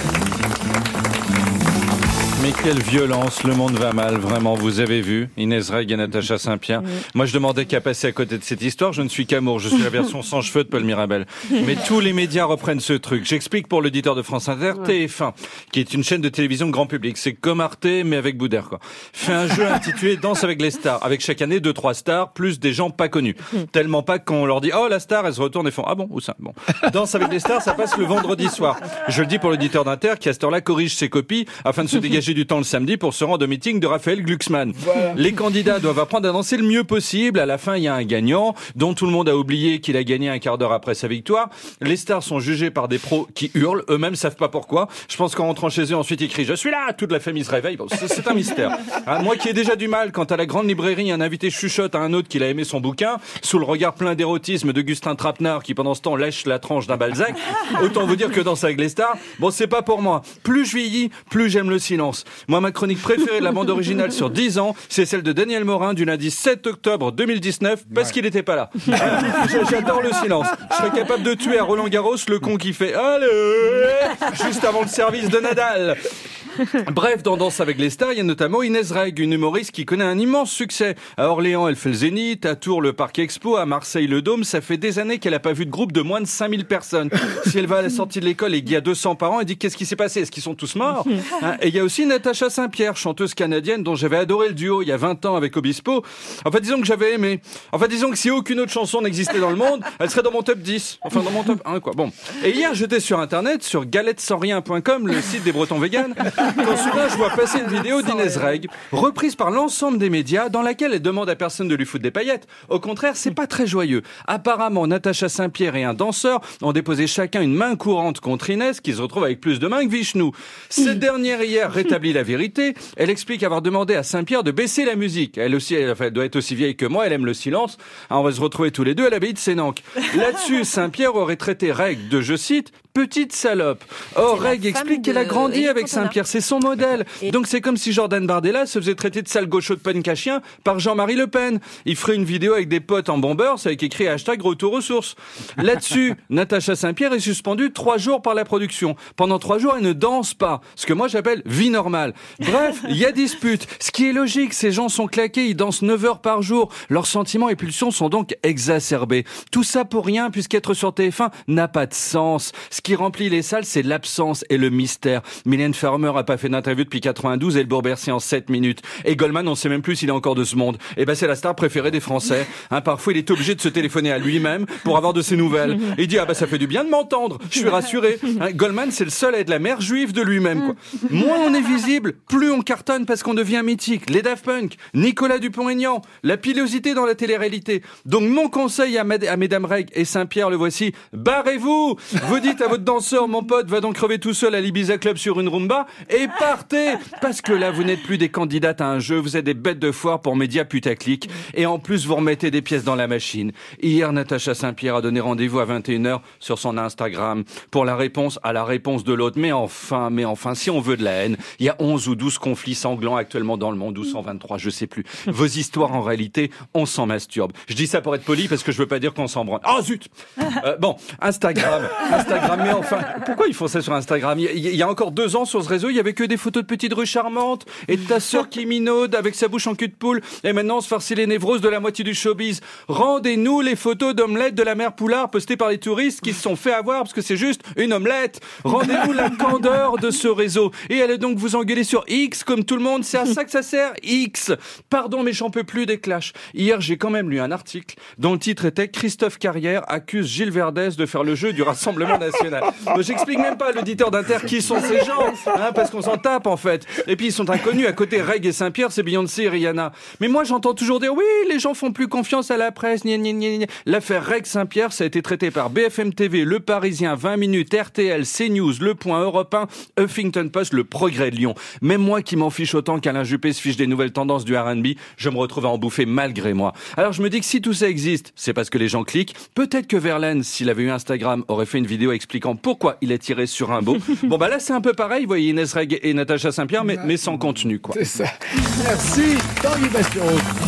Mais quelle violence, le monde va mal, vraiment, vous avez vu, Inès Reg et Natacha Saint-Pierre. Moi, je demandais qu'à passer à côté de cette histoire, je ne suis qu'amour, je suis la version sans cheveux de Paul Mirabel. Mais tous les médias reprennent ce truc. J'explique pour l'auditeur de France Inter, TF1, qui est une chaîne de télévision grand public. C'est comme Arte, mais avec Boudère, quoi. Fait un jeu intitulé Danse avec les stars, avec chaque année 2-3 stars, plus des gens pas connus. Tellement pas qu'on leur dit, oh, la star, elle se retourne et font, ah bon, où ça? Bon. Danse avec les stars, ça passe le vendredi soir. Je le dis pour l'auditeur d'Inter, qui à cette heure-là corrige ses copies, afin de se dégager du temps le samedi pour se rendre au meeting de Raphaël Glucksmann. Voilà. Les candidats doivent apprendre à danser le mieux possible. À la fin, il y a un gagnant dont tout le monde a oublié qu'il a gagné un quart d'heure après sa victoire. Les stars sont jugées par des pros qui hurlent. Eux-mêmes savent pas pourquoi. Je pense qu'en rentrant chez eux, ensuite ils crient « Je suis là !» Toute la famille se réveille. Bon, c'est un mystère. Moi qui ai déjà du mal quand à la grande librairie, un invité chuchote à un autre qu'il a aimé son bouquin, sous le regard plein d'érotisme d'Augustin Trapenard qui pendant ce temps lèche la tranche d'un Balzac. Autant vous dire que Danse avec les stars, bon, c'est pas pour moi. Plus je vieillis, plus j'aime le silence. Moi, ma chronique préférée de la bande originale sur 10 ans, c'est celle de Daniel Morin du lundi 7 octobre 2019, parce qu'il n'était pas là. J'adore le silence. Je serais capable de tuer à Roland Garros le con qui fait « Allez !» juste avant le service de Nadal. Bref, dans Danse avec les stars, il y a notamment Inès Reg, une humoriste qui connaît un immense succès. À Orléans, elle fait le Zénith, à Tours, le Parc Expo, à Marseille, le Dôme. Ça fait des années qu'elle n'a pas vu de groupe de moins de 5000 personnes. Si elle va à la sortie de l'école et qu'il y a 200 parents, elle dit qu'est-ce qui s'est passé? Est-ce qu'ils sont tous morts? Et il y a aussi Natacha Saint-Pierre, chanteuse canadienne dont j'avais adoré le duo il y a 20 ans avec Obispo. En fait, disons que j'avais aimé. En fait, disons que si aucune autre chanson n'existait dans le monde, elle serait dans mon top 10. Enfin, dans mon top 1, quoi. Bon. Et hier, j'étais sur Internet, sur galetessansrien.com, le site des Bretons véganes. Quand soudain, je vois passer une vidéo d'Inès Reg, reprise par l'ensemble des médias, dans laquelle elle demande à personne de lui foutre des paillettes. Au contraire, c'est pas très joyeux. Apparemment, Natacha Saint-Pierre et un danseur ont déposé chacun une main courante contre Inès, qui se retrouve avec plus de mains que Vishnu. Cette dernière hier rétablit la vérité. Elle explique avoir demandé à Saint-Pierre de baisser la musique. Elle aussi, elle doit être aussi vieille que moi, elle aime le silence. On va se retrouver tous les deux à l'abbaye de Sénanque. Là-dessus, Saint-Pierre aurait traité Reg de, je cite, petite salope. Or, Reg explique qu'elle a grandi avec Saint-Pierre, c'est son modèle. Donc c'est comme si Jordan Bardella se faisait traiter de sale gaucho de punk à chien par Jean-Marie Le Pen. Il ferait une vidéo avec des potes en bombers avec écrit hashtag retour aux sources. Là-dessus, Natacha Saint-Pierre est suspendue 3 jours par la production. Pendant 3 jours, elle ne danse pas. Ce que moi j'appelle vie normale. Bref, il y a dispute. Ce qui est logique, ces gens sont claqués, ils dansent 9 heures par jour. Leurs sentiments et pulsions sont donc exacerbés. Tout ça pour rien, puisqu'être sur TF1 n'a pas de sens. Ce qui remplit les salles, c'est l'absence et le mystère. Mylène Farmer a pas fait d'interview depuis 92 et le Bourg-Bercy en 7 minutes. Et Goldman, on sait même plus s'il est encore de ce monde. Et ben, c'est la star préférée des Français. Parfois, il est obligé de se téléphoner à lui-même pour avoir de ses nouvelles. Et il dit, ça fait du bien de m'entendre. Je suis rassuré. Goldman, c'est le seul à être la mère juive de lui-même, quoi. Moins on est visible, plus on cartonne parce qu'on devient mythique. Les Daft Punk, Nicolas Dupont-Aignan, la pilosité dans la télé-réalité. Donc, mon conseil à Mesdames Reg et Saint-Pierre, le voici. Barrez-vous! Vous dites à votre danseur, mon pote, va donc crever tout seul à l'Ibiza Club sur une rumba et partez! Parce que là, vous n'êtes plus des candidates à un jeu, vous êtes des bêtes de foire pour médias putaclic. Et en plus, vous remettez des pièces dans la machine. Hier, Natacha Saint-Pierre a donné rendez-vous à 21h sur son Instagram pour la réponse à la réponse de l'autre. Mais enfin, si on veut de la haine, il y a 11 ou 12 conflits sanglants actuellement dans le monde, ou 123, je sais plus. Vos histoires, en réalité, on s'en masturbe. Je dis ça pour être poli parce que je veux pas dire qu'on s'en branle. Oh zut! Instagram, mais enfin, pourquoi ils font ça sur Instagram? Il y a encore 2 ans sur ce réseau, il y avait que des photos de petites rues charmantes et de ta sœur qui minaude avec sa bouche en cul de poule. Et maintenant, on se farcit les névroses de la moitié du showbiz. Rendez-nous les photos d'omelettes de la mère Poulard postées par les touristes qui se sont fait avoir parce que c'est juste une omelette. Rendez-nous la candeur de ce réseau. Et allez donc vous engueuler sur X comme tout le monde. C'est à ça que ça sert, X. Pardon, mais j'en peux plus des clashs. Hier, j'ai quand même lu un article dont le titre était Christophe Carrière accuse Gilles Verdès de faire le jeu du Rassemblement National. J'explique même pas à l'auditeur d'Inter qui sont ces gens, parce qu'on s'en tape en fait. Et puis ils sont inconnus. À côté, Reg et Saint-Pierre, c'est Beyoncé et Rihanna. Mais moi, j'entends toujours dire oui, les gens font plus confiance à la presse. L'affaire Reg Saint-Pierre, ça a été traité par BFM TV, Le Parisien, 20 minutes, RTL, CNews, Le Point, Europe 1, Huffington Post, Le Progrès de Lyon. Même moi qui m'en fiche autant qu'Alain Juppé se fiche des nouvelles tendances du R&B, je me retrouve à en bouffer malgré moi. Alors je me dis que si tout ça existe, c'est parce que les gens cliquent. Peut-être que Verlaine, s'il avait eu Instagram, aurait fait une vidéo expliquant pourquoi il est tiré sur un beau. Bon là c'est un peu pareil, vous voyez Inès Reg et Natacha Saint-Pierre, mais sans contenu quoi. C'est ça. Merci Tanguy Pastureau.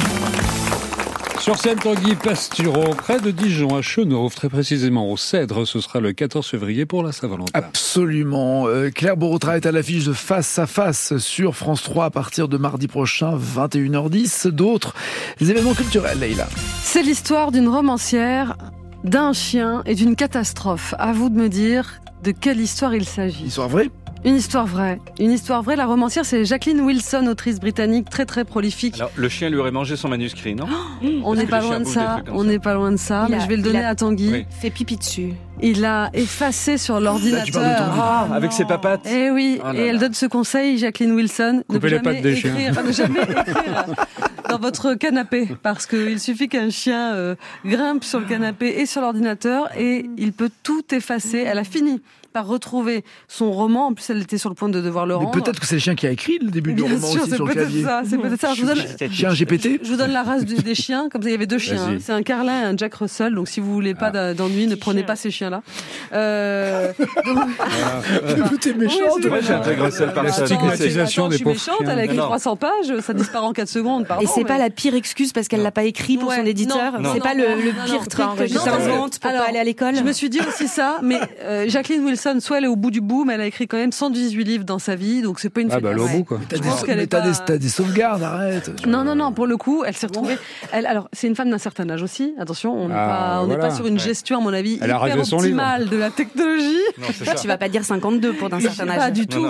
Sur scène, Tanguy Pastureau, près de Dijon, à Chenauve, très précisément au Cèdre. Ce sera le 14 février pour la Saint-Valentin. Absolument. Claire Borotra est à l'affiche de Face à Face sur France 3 à partir de mardi prochain, 21h10. D'autres événements culturels, Leïla. C'est l'histoire d'une romancière, d'un chien et d'une catastrophe. À vous de me dire de quelle histoire il s'agit. Histoire vraie ? Une histoire vraie. Une histoire vraie. La romancière, c'est Jacqueline Wilson, autrice britannique très très prolifique. Alors, le chien lui aurait mangé son manuscrit, non? On n'est pas loin de ça. On n'est pas loin de ça. Mais je vais le donner à Tanguy. Oui. Fait pipi dessus. Il l'a effacé sur l'ordinateur. Avec ses papates. Eh oui. Oh là et elle là. donne ce conseil, Jacqueline Wilson. Coupez les pattes des chiens. Ne jamais écrire dans votre canapé. Parce qu'il suffit qu'un chien grimpe sur le canapé et sur l'ordinateur et il peut tout effacer. Elle a fini par retrouver son roman. En plus, elle était sur le point de devoir le rendre. Mais peut-être que c'est le chien qui a écrit le début du roman aussi sur le clavier. C'est peut-être ça. Chien GPT. Je vous donne la race des chiens. Comme ça, il y avait 2 chiens. Hein. C'est un Carlin et un Jack Russell. Donc, si vous voulez pas d'ennui, ne prenez pas ces chiens-là. T'es méchante. Moi, j'ai un Jack Russell par La stigmatisation des pauvres chiens. Elle a écrit 300 pages. Ça disparaît en 4 secondes. Pardon, et c'est pas la pire excuse parce qu'elle l'a pas écrit pour son éditeur. C'est pas le pire truc que tu t'inventes pour pas aller à l'école. Je me suis dit aussi ça. Mais Jacqueline Wilson, soit elle est au bout du bout, mais elle a écrit quand même 118 livres dans sa vie, donc c'est pas une elle est au bout, quoi. T'as des sauvegardes, arrête. Non, pour le coup, elle s'est retrouvée. Alors, c'est une femme d'un certain âge aussi. Attention, on n'est pas sur une gestion, à mon avis, elle hyper optimale de la technologie. Non, c'est ça. Tu vas pas dire 52 pour d'un certain âge. Pas du tout.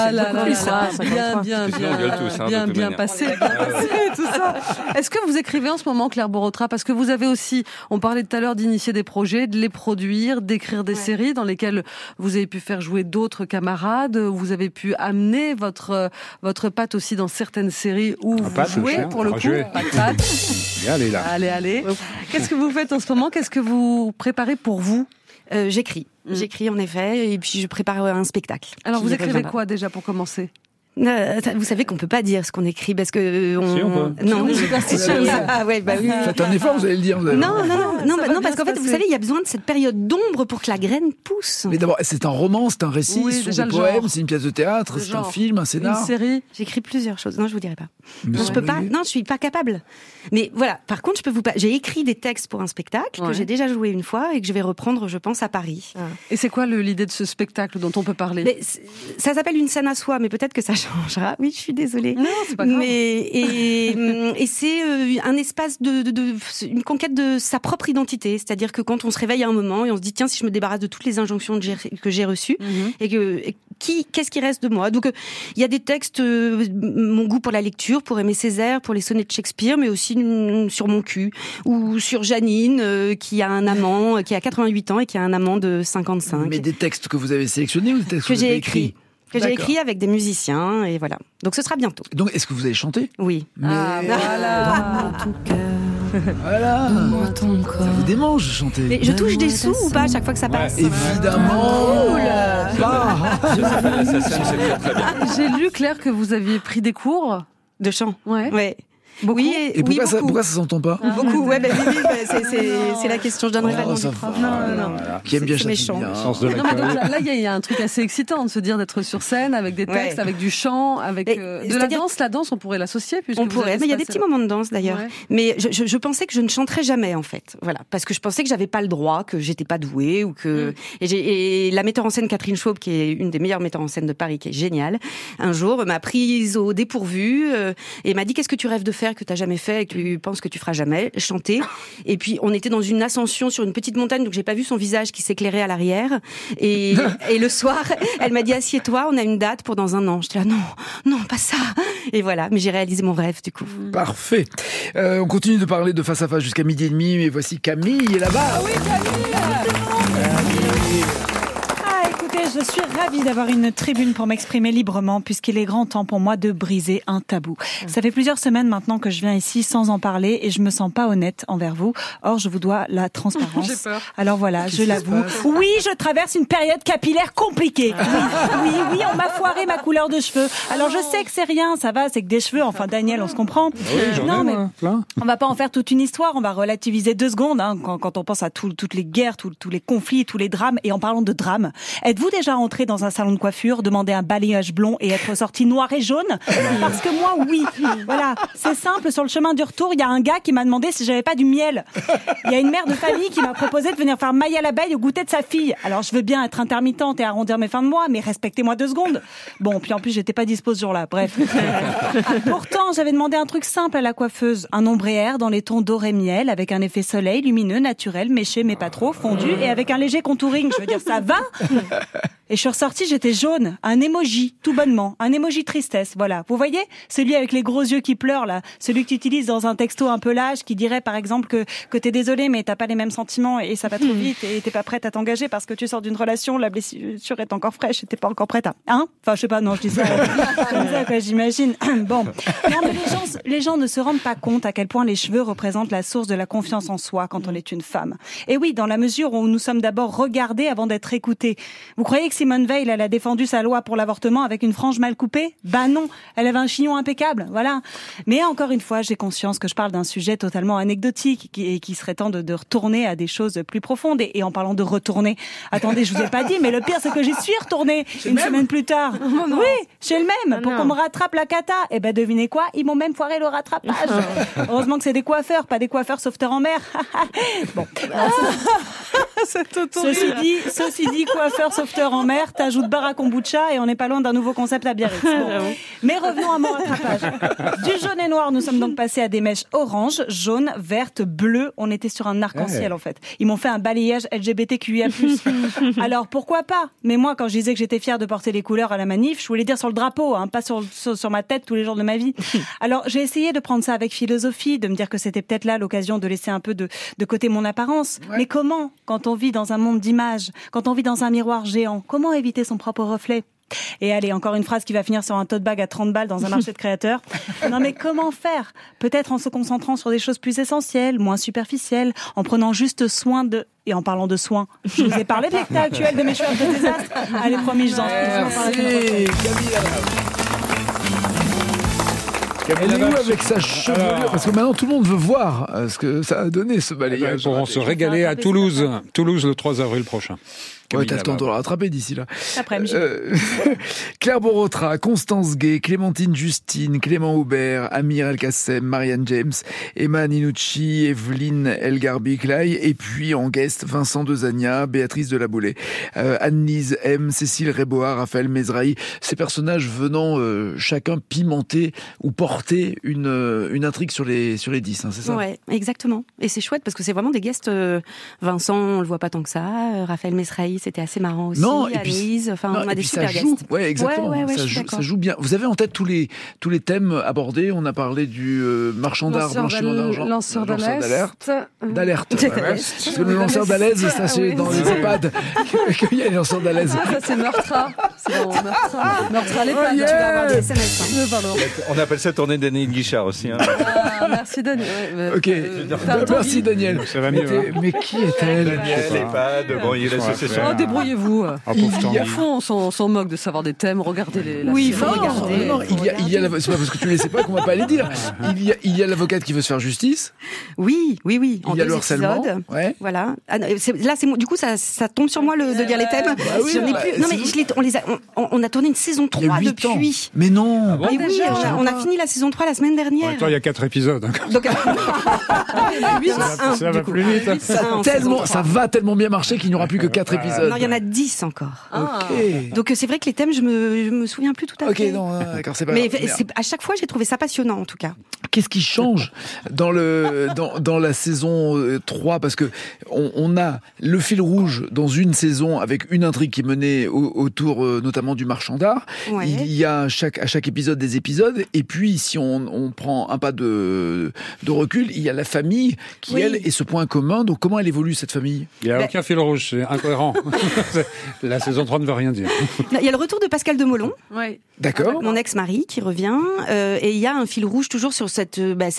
Bien passé, tout ça. Est-ce que vous écrivez en ce moment, Claire Borotra? Parce que vous avez aussi, on parlait tout à l'heure d'initier des projets, de les produire, d'écrire des séries dans lesquelles vous avez pu faire jouer d'autres camarades, vous avez pu amener votre patte aussi dans certaines séries où vous jouez, pour le coup. Pas de patte. Allez. Qu'est-ce que vous faites en ce moment? Qu'est-ce que vous préparez pour vous? J'écris, en effet, et puis je prépare un spectacle. Alors vous écrivez quoi déjà pour commencer? Vous savez qu'on peut pas dire ce qu'on écrit parce que on peut. Non, oui. Faites un effort, vous allez le dire. Non, parce qu'en fait, vous savez, il y a besoin de cette période d'ombre pour que la graine pousse. Mais d'abord, c'est un roman, c'est un récit, oui, c'est un poème, c'est une pièce de théâtre, c'est un film, un scénar. Une série. J'écris plusieurs choses. Non, je vous dirai pas. Non, je peux pas. Non, je suis pas capable. Mais voilà. Par contre, j'ai écrit des textes pour un spectacle que j'ai déjà joué une fois et que je vais reprendre, je pense, à Paris. Et c'est quoi l'idée de ce spectacle dont on peut parler? Ça s'appelle Une scène à soi, mais peut-être que ça changera. Oui, je suis désolée. Non, c'est pas grave. Et c'est un espace une conquête de sa propre identité. C'est-à-dire que quand on se réveille à un moment et on se dit tiens, si je me débarrasse de toutes les injonctions que j'ai reçues, qu'est-ce qui reste de moi? Donc il y a des textes, mon goût pour la lecture, pour aimer Césaire, pour les sonnets de Shakespeare, mais aussi sur mon cul ou sur Janine qui a un amant qui a 88 ans et qui a un amant de 55. Mais des textes que vous avez sélectionnés ou des textes que vous avez écrits? Que j'ai écrit avec des musiciens, et voilà. Donc ce sera bientôt. Donc est-ce que vous allez chanter? Oui. Voilà. Ton cœur. Voilà. Donne-moi ton corps. Ça vous démange de chanter? Mais je touche des sous ou pas à chaque fois que ça passe? Évidemment. J'ai lu, Claire, que vous aviez pris des cours de chant. Ouais. Beaucoup. Oui, et pourquoi ça s'entend pas? Beaucoup, ouais, c'est la question. Je donnerai pas le nom du prof. Non. Qui aime bien chanter méchant. bien. Là, il y a un truc assez excitant de se dire d'être sur scène avec des textes, avec du chant, avec de la danse. La danse, on pourrait l'associer. On pourrait, mais il y a des petits moments de danse d'ailleurs. Ouais. Mais je pensais que je ne chanterais jamais en fait. Voilà, parce que je pensais que j'avais pas le droit, que j'étais pas douée ou que. Et la metteur en scène Catherine Schaub, qui est une des meilleures metteurs en scène de Paris, qui est géniale, un jour m'a prise au dépourvu et m'a dit qu'est-ce que tu rêves de faire que t'as jamais fait et que tu penses que tu feras jamais, chanter. Et puis on était dans une ascension sur une petite montagne, donc j'ai pas vu son visage qui s'éclairait à l'arrière. Et le soir, elle m'a dit assieds-toi, on a une date pour dans un an. J'étais là non, pas ça. Et voilà, mais j'ai réalisé mon rêve du coup. Parfait. On continue de parler de Face à Face jusqu'à 12h30, mais voici Camille là-bas. Ah oui, Camille. Je suis ravie d'avoir une tribune pour m'exprimer librement puisqu'il est grand temps pour moi de briser un tabou. Ça fait plusieurs semaines maintenant que je viens ici sans en parler et je me sens pas honnête envers vous. Or, je vous dois la transparence. J'ai peur. Alors voilà, je l'avoue. Oui, je traverse une période capillaire compliquée. Oui, on m'a foiré ma couleur de cheveux. Alors je sais que c'est rien, ça va, c'est que des cheveux. Enfin, Daniel, on se comprend. Non, mais on va pas en faire toute une histoire. On va relativiser 2 secondes quand on pense à toutes les guerres, tous les conflits, tous les drames. Et en parlant de drames, êtes-vous déjà entré dans un salon de coiffure, demander un balayage blond et être sorti noir et jaune? Parce que moi, oui. Voilà, c'est simple. Sur le chemin du retour, il y a un gars qui m'a demandé si j'avais pas du miel. Il y a une mère de famille qui m'a proposé de venir faire maille à l'abeille au goûter de sa fille. Alors, je veux bien être intermittente et arrondir mes fins de mois, mais respectez-moi 2 secondes. Bon, puis en plus, j'étais pas dispo ce jour-là. Bref. Pourtant, j'avais demandé un truc simple à la coiffeuse. Un ombrière dans les tons doré miel, avec un effet soleil, lumineux, naturel, méché, mais pas trop, fondu, et avec un léger contouring. Je veux dire, ça va? Et je suis ressortie, j'étais jaune. Un emoji, tout bonnement. Un emoji tristesse, voilà. Vous voyez? Celui avec les gros yeux qui pleurent, là. Celui que tu utilises dans un texto un peu lâche, qui dirait, par exemple, que t'es désolé, mais t'as pas les mêmes sentiments et ça va trop vite et t'es pas prête à t'engager parce que tu sors d'une relation, la blessure est encore fraîche et t'es pas encore prête à... Hein? Enfin, je sais pas, non, je dis ça. Comme ça, quoi, j'imagine. Bon. Non, mais les gens ne se rendent pas compte à quel point les cheveux représentent la source de la confiance en soi quand on est une femme. Et oui, dans la mesure où nous sommes d'abord regardés avant d'être écoutés. Vous croyez que Simone Veil, elle a défendu sa loi pour l'avortement avec une frange mal coupée? Bah non, elle avait un chignon impeccable, voilà. Mais encore une fois, j'ai conscience que je parle d'un sujet totalement anecdotique et qui serait temps de retourner à des choses plus profondes. Et en parlant de retourner, attendez, je vous ai pas dit, mais le pire, c'est que j'y suis retournée une semaine plus tard. Oui, chez le même, pour qu'on me rattrape la cata. Et ben devinez quoi, ils m'ont même foiré le rattrapage. Heureusement que c'est des coiffeurs, pas des coiffeurs sauveteurs en mer. Bon. Ceci dit, coiffeur sauveteur en mer, t'ajoutes bar à kombucha et on n'est pas loin d'un nouveau concept à Biarritz. Bon. Mais revenons à mon rattrapage. Du jaune et noir, nous sommes donc passés à des mèches orange, jaune, verte, bleu. On était sur un arc-en-ciel en fait. Ils m'ont fait un balayage LGBTQIA+. Alors pourquoi pas? Mais moi, quand je disais que j'étais fière de porter les couleurs à la manif, je voulais dire sur le drapeau, hein, pas sur ma tête tous les jours de ma vie. Alors j'ai essayé de prendre ça avec philosophie, de me dire que c'était peut-être là l'occasion de laisser un peu de côté mon apparence. Ouais. Mais comment, quand on vit dans un monde d'images, quand on vit dans un miroir géant, comment éviter son propre reflet? Et allez, encore une phrase qui va finir sur un tote bag à 30 balles dans un marché de créateurs. Non mais comment faire? Peut-être en se concentrant sur des choses plus essentielles, moins superficielles, en prenant juste soin de... Et en parlant de soins, je vous ai parlé de l'état actuel de mes cheveux de désastre. Allez, promis, je vous en parle. Elle est où avec sa chevelure? Parce que maintenant tout le monde veut voir ce que ça a donné ce balayage. Ils pourront se régaler à Toulouse le 3 avril prochain. Ouais, t'as le temps de le rattraper d'ici là. Après-midi. Claire Borotra, Constance Gay, Clémentine Justine, Clément Aubert, Amir El-Kassem, Marianne James, Emma Ninucci, Evelyne Elgarbi-Clay, et puis en guest, Vincent Dezania, Béatrice Delaboulay, Anne-Lise M, Cécile Réboa, Raphaël Mezrahi, ces personnages venant chacun pimenter ou porter une intrigue sur les 10, hein, c'est ça? Ouais, exactement. Et c'est chouette parce que c'est vraiment des guests. Vincent, on le voit pas tant que ça. Raphaël Mezrahi, c'était assez marrant aussi. Non, et Anne-Lise, enfin, on a des super joue. guests. Ouais, exactement. Ouais, ça joue bien. Vous avez en tête tous les thèmes abordés. On a parlé du marchand d'art, blanchiment d'argent, lanceur d'alerte. D'alerte. Parce que le lanceur d'alerte, ça c'est dans les EHPAD qu'il y a les lanceurs d'alerte. Ça c'est Meurtra. C'est dans Meurtra. Meurtra les pattes. Tu vas avoir des SMS. Pardon. On appelle ça tourner Daniel Guichard aussi. Hein. Merci Daniel. Ok. Merci Daniel. Ça va mieux. Mais qui est-elle? Daniel, EHPAD, bon, il y a l'association. Oh, débrouillez-vous. Il y a fond, on s'en moque de savoir des thèmes. Regardez Oui, il faut regarder. Non, il y a c'est pas parce que tu ne les sais pas qu'on va pas les dire. Il y a l'avocate qui veut se faire justice. Oui. Il y a le harcèlement. Épisodes. Ouais. Voilà. Du coup, ça tombe sur moi de dire les thèmes. Oui, J'en ai plus. Non, mais on a tourné une saison 3 depuis. Ans. Mais non. Oui, on a fini la saison 3 la semaine dernière. En même temps, il y a 4 épisodes. Donc, ça va plus vite. Ça va tellement bien marcher qu'il n'y aura plus que 4 épisodes. Non, il y en a 10 encore. Ok. Donc c'est vrai que les thèmes, je me souviens plus tout à fait. Ok, non, d'accord, c'est pas Mais grave. à chaque fois, j'ai trouvé ça passionnant, en tout cas. Qu'est-ce qui change dans la saison 3? Parce que on a le fil rouge dans une saison avec une intrigue qui est menée autour notamment du marchand d'art. Ouais. Il y a à chaque épisode des épisodes. Et puis, si on prend un pas de recul, il y a la famille qui, elle, est ce point commun. Donc, comment elle évolue, cette famille? Il n'y a aucun fil rouge, c'est incohérent. La saison 3 ne veut rien dire. Il y a le retour de Pascal Demolon. Ouais. D'accord. Mon ex-mari qui revient. Et il y a un fil rouge toujours sur cette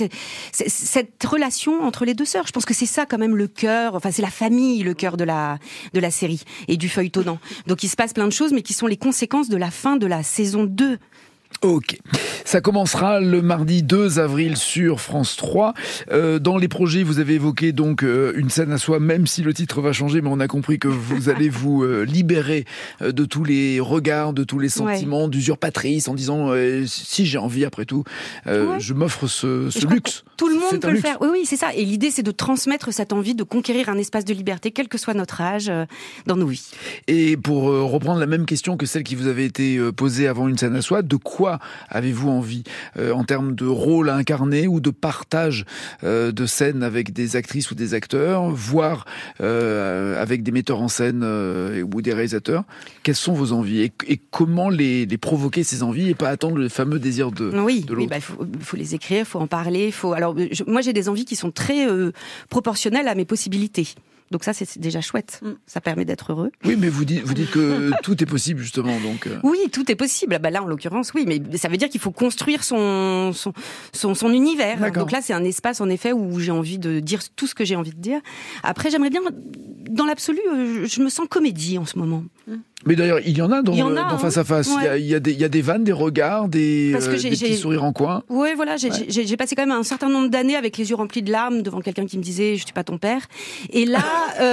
relation entre les deux sœurs. Je pense que c'est ça quand même le cœur, enfin c'est la famille le cœur de la série et du feuilletonnant. Donc il se passe plein de choses mais qui sont les conséquences de la fin de la saison 2. Ok. Ça commencera le mardi 2 avril sur France 3. Dans les projets, vous avez évoqué donc une scène à soi, même si le titre va changer, mais on a compris que vous allez vous libérer de tous les regards, de tous les sentiments d'usurpatrice en disant si j'ai envie après tout, je m'offre ce luxe. Tout le monde peut le faire. Oui, c'est ça. Et l'idée, c'est de transmettre cette envie de conquérir un espace de liberté, quel que soit notre âge, dans nos vies. Et pour reprendre la même question que celle qui vous avait été posée avant une scène à soi, de quoi avez-vous envie en termes de rôle à incarner ou de partage de scène avec des actrices ou des acteurs, voire avec des metteurs en scène ou des réalisateurs? Quelles sont vos envies et comment les provoquer, ces envies, et pas attendre le fameux désir de l'autre? Oui, faut les écrire, il faut en parler. Alors, moi, j'ai des envies qui sont très proportionnelles à mes possibilités. Donc ça, c'est déjà chouette. Ça permet d'être heureux. Oui, mais vous dites que tout est possible, justement. Donc. Oui, tout est possible. Bah là, en l'occurrence, oui. Mais ça veut dire qu'il faut construire son univers. D'accord. Donc là, c'est un espace, en effet, où j'ai envie de dire tout ce que j'ai envie de dire. Après, j'aimerais bien, dans l'absolu, je me sens comédie en ce moment. Mais d'ailleurs, il y en a dans Face à Face. Ouais. Il y a des vannes, des regards, des petits sourires en coin. Oui, voilà. J'ai passé quand même un certain nombre d'années avec les yeux remplis de larmes devant quelqu'un qui me disait « Je suis pas ton père ». Et là...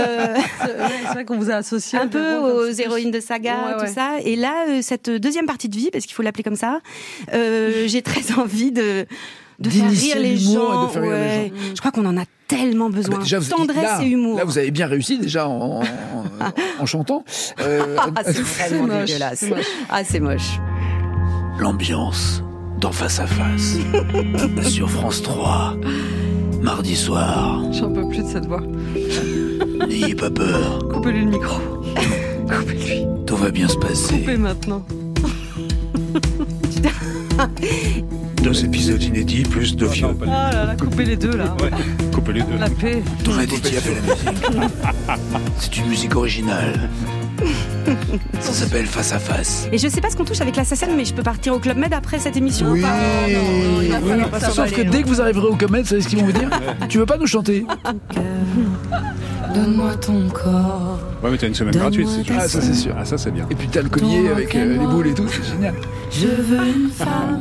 c'est vrai qu'on vous a associé un peu aux héroïnes de saga, tout ça. Et là, cette deuxième partie de vie, parce qu'il faut l'appeler comme ça, j'ai très envie de faire rire les gens. Et de faire rire les gens. Je crois qu'on en a tellement besoin. Déjà, tendresse et humour. Là, vous avez bien réussi déjà en chantant. C'est vraiment dégueulasse. C'est moche. L'ambiance dans Face à Face sur France 3, mardi soir. J'en peux plus de cette voix. N'ayez pas peur. Coupez-lui le micro. Coupez-lui. Tout va bien se passer. Coupez maintenant. 2 épisodes inédits, plus 2 vieux. Ah là là, coupez les deux là. Ouais, coupez les deux. La paix. Donati a fait la musique. C'est une musique originale. Ça s'appelle Face à Face. Et je sais pas ce qu'on touche avec l'Assassin, mais je peux partir au Club Med après cette émission. Oui. Non, il va falloir pas Sauf que dès que vous arriverez au Club Med, vous savez ce qu'ils vont vous dire? Tu veux pas nous chanter? Donne-moi ton corps. Ouais, mais t'as une semaine gratuite, c'est sûr. Ah, ça c'est sûr. Ah, ça c'est bien. Et puis t'as le collier avec les boules et tout, c'est génial. Je veux une femme,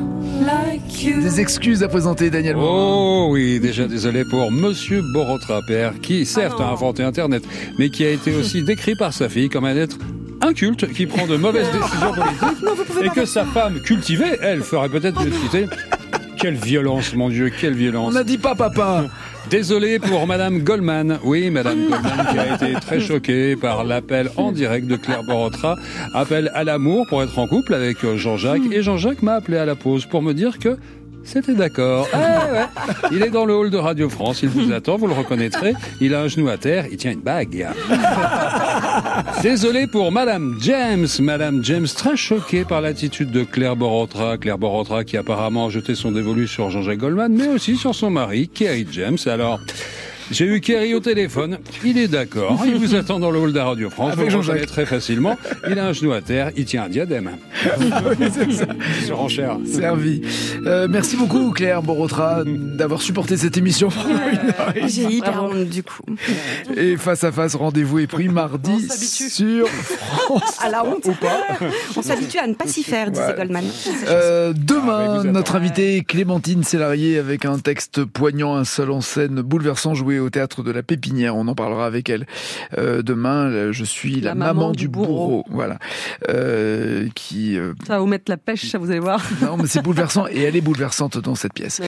like you. Des excuses à présenter, Daniel. Oh oui, déjà désolé pour Monsieur Borotra, père, qui certes a inventé Internet, mais qui a été aussi décrit par sa fille comme un être inculte qui prend de mauvaises décisions politiques et que sa femme cultivée, elle, ferait peut-être mieux de quitter. Quelle violence, mon Dieu, quelle violence. On n'a dit pas papa. Désolé pour Madame Goldman. Oui, Madame Goldman qui a été très choquée par l'appel en direct de Claire Borotra. Appel à l'amour pour être en couple avec Jean-Jacques. Et Jean-Jacques m'a appelé à la pause pour me dire que c'était d'accord. Ouais. Il est dans le hall de Radio France, il vous attend, vous le reconnaîtrez. Il a un genou à terre, il tient une bague. Désolé pour Madame James. Madame James, très choquée par l'attitude de Claire Borotra. Claire Borotra qui apparemment a jeté son dévolu sur Jean-Jacques Goldman, mais aussi sur son mari, Kerry James. Alors, j'ai eu Kerry au téléphone, il est d'accord, il vous attend dans le hall de Radio France, vous le reconnaissez très facilement, il a un genou à terre, il tient un diadème. Surenchère. Servi. Merci beaucoup Claire Borotra d'avoir supporté cette émission. J'ai hyper honte du coup. Et Face à Face, rendez-vous est pris mardi sur France. À la honte ou pas. On s'habitue à ne pas s'y faire, disait Goldman. Demain, notre invitée Clémentine Sélarié avec un texte poignant, un seul en scène bouleversant, joué au théâtre de la Pépinière. On en parlera avec elle demain. Je suis la maman du bourreau. Voilà. Ça va vous mettre la pêche, ça, vous allez voir. Non, mais c'est bouleversant et elle est bouleversante dans cette pièce.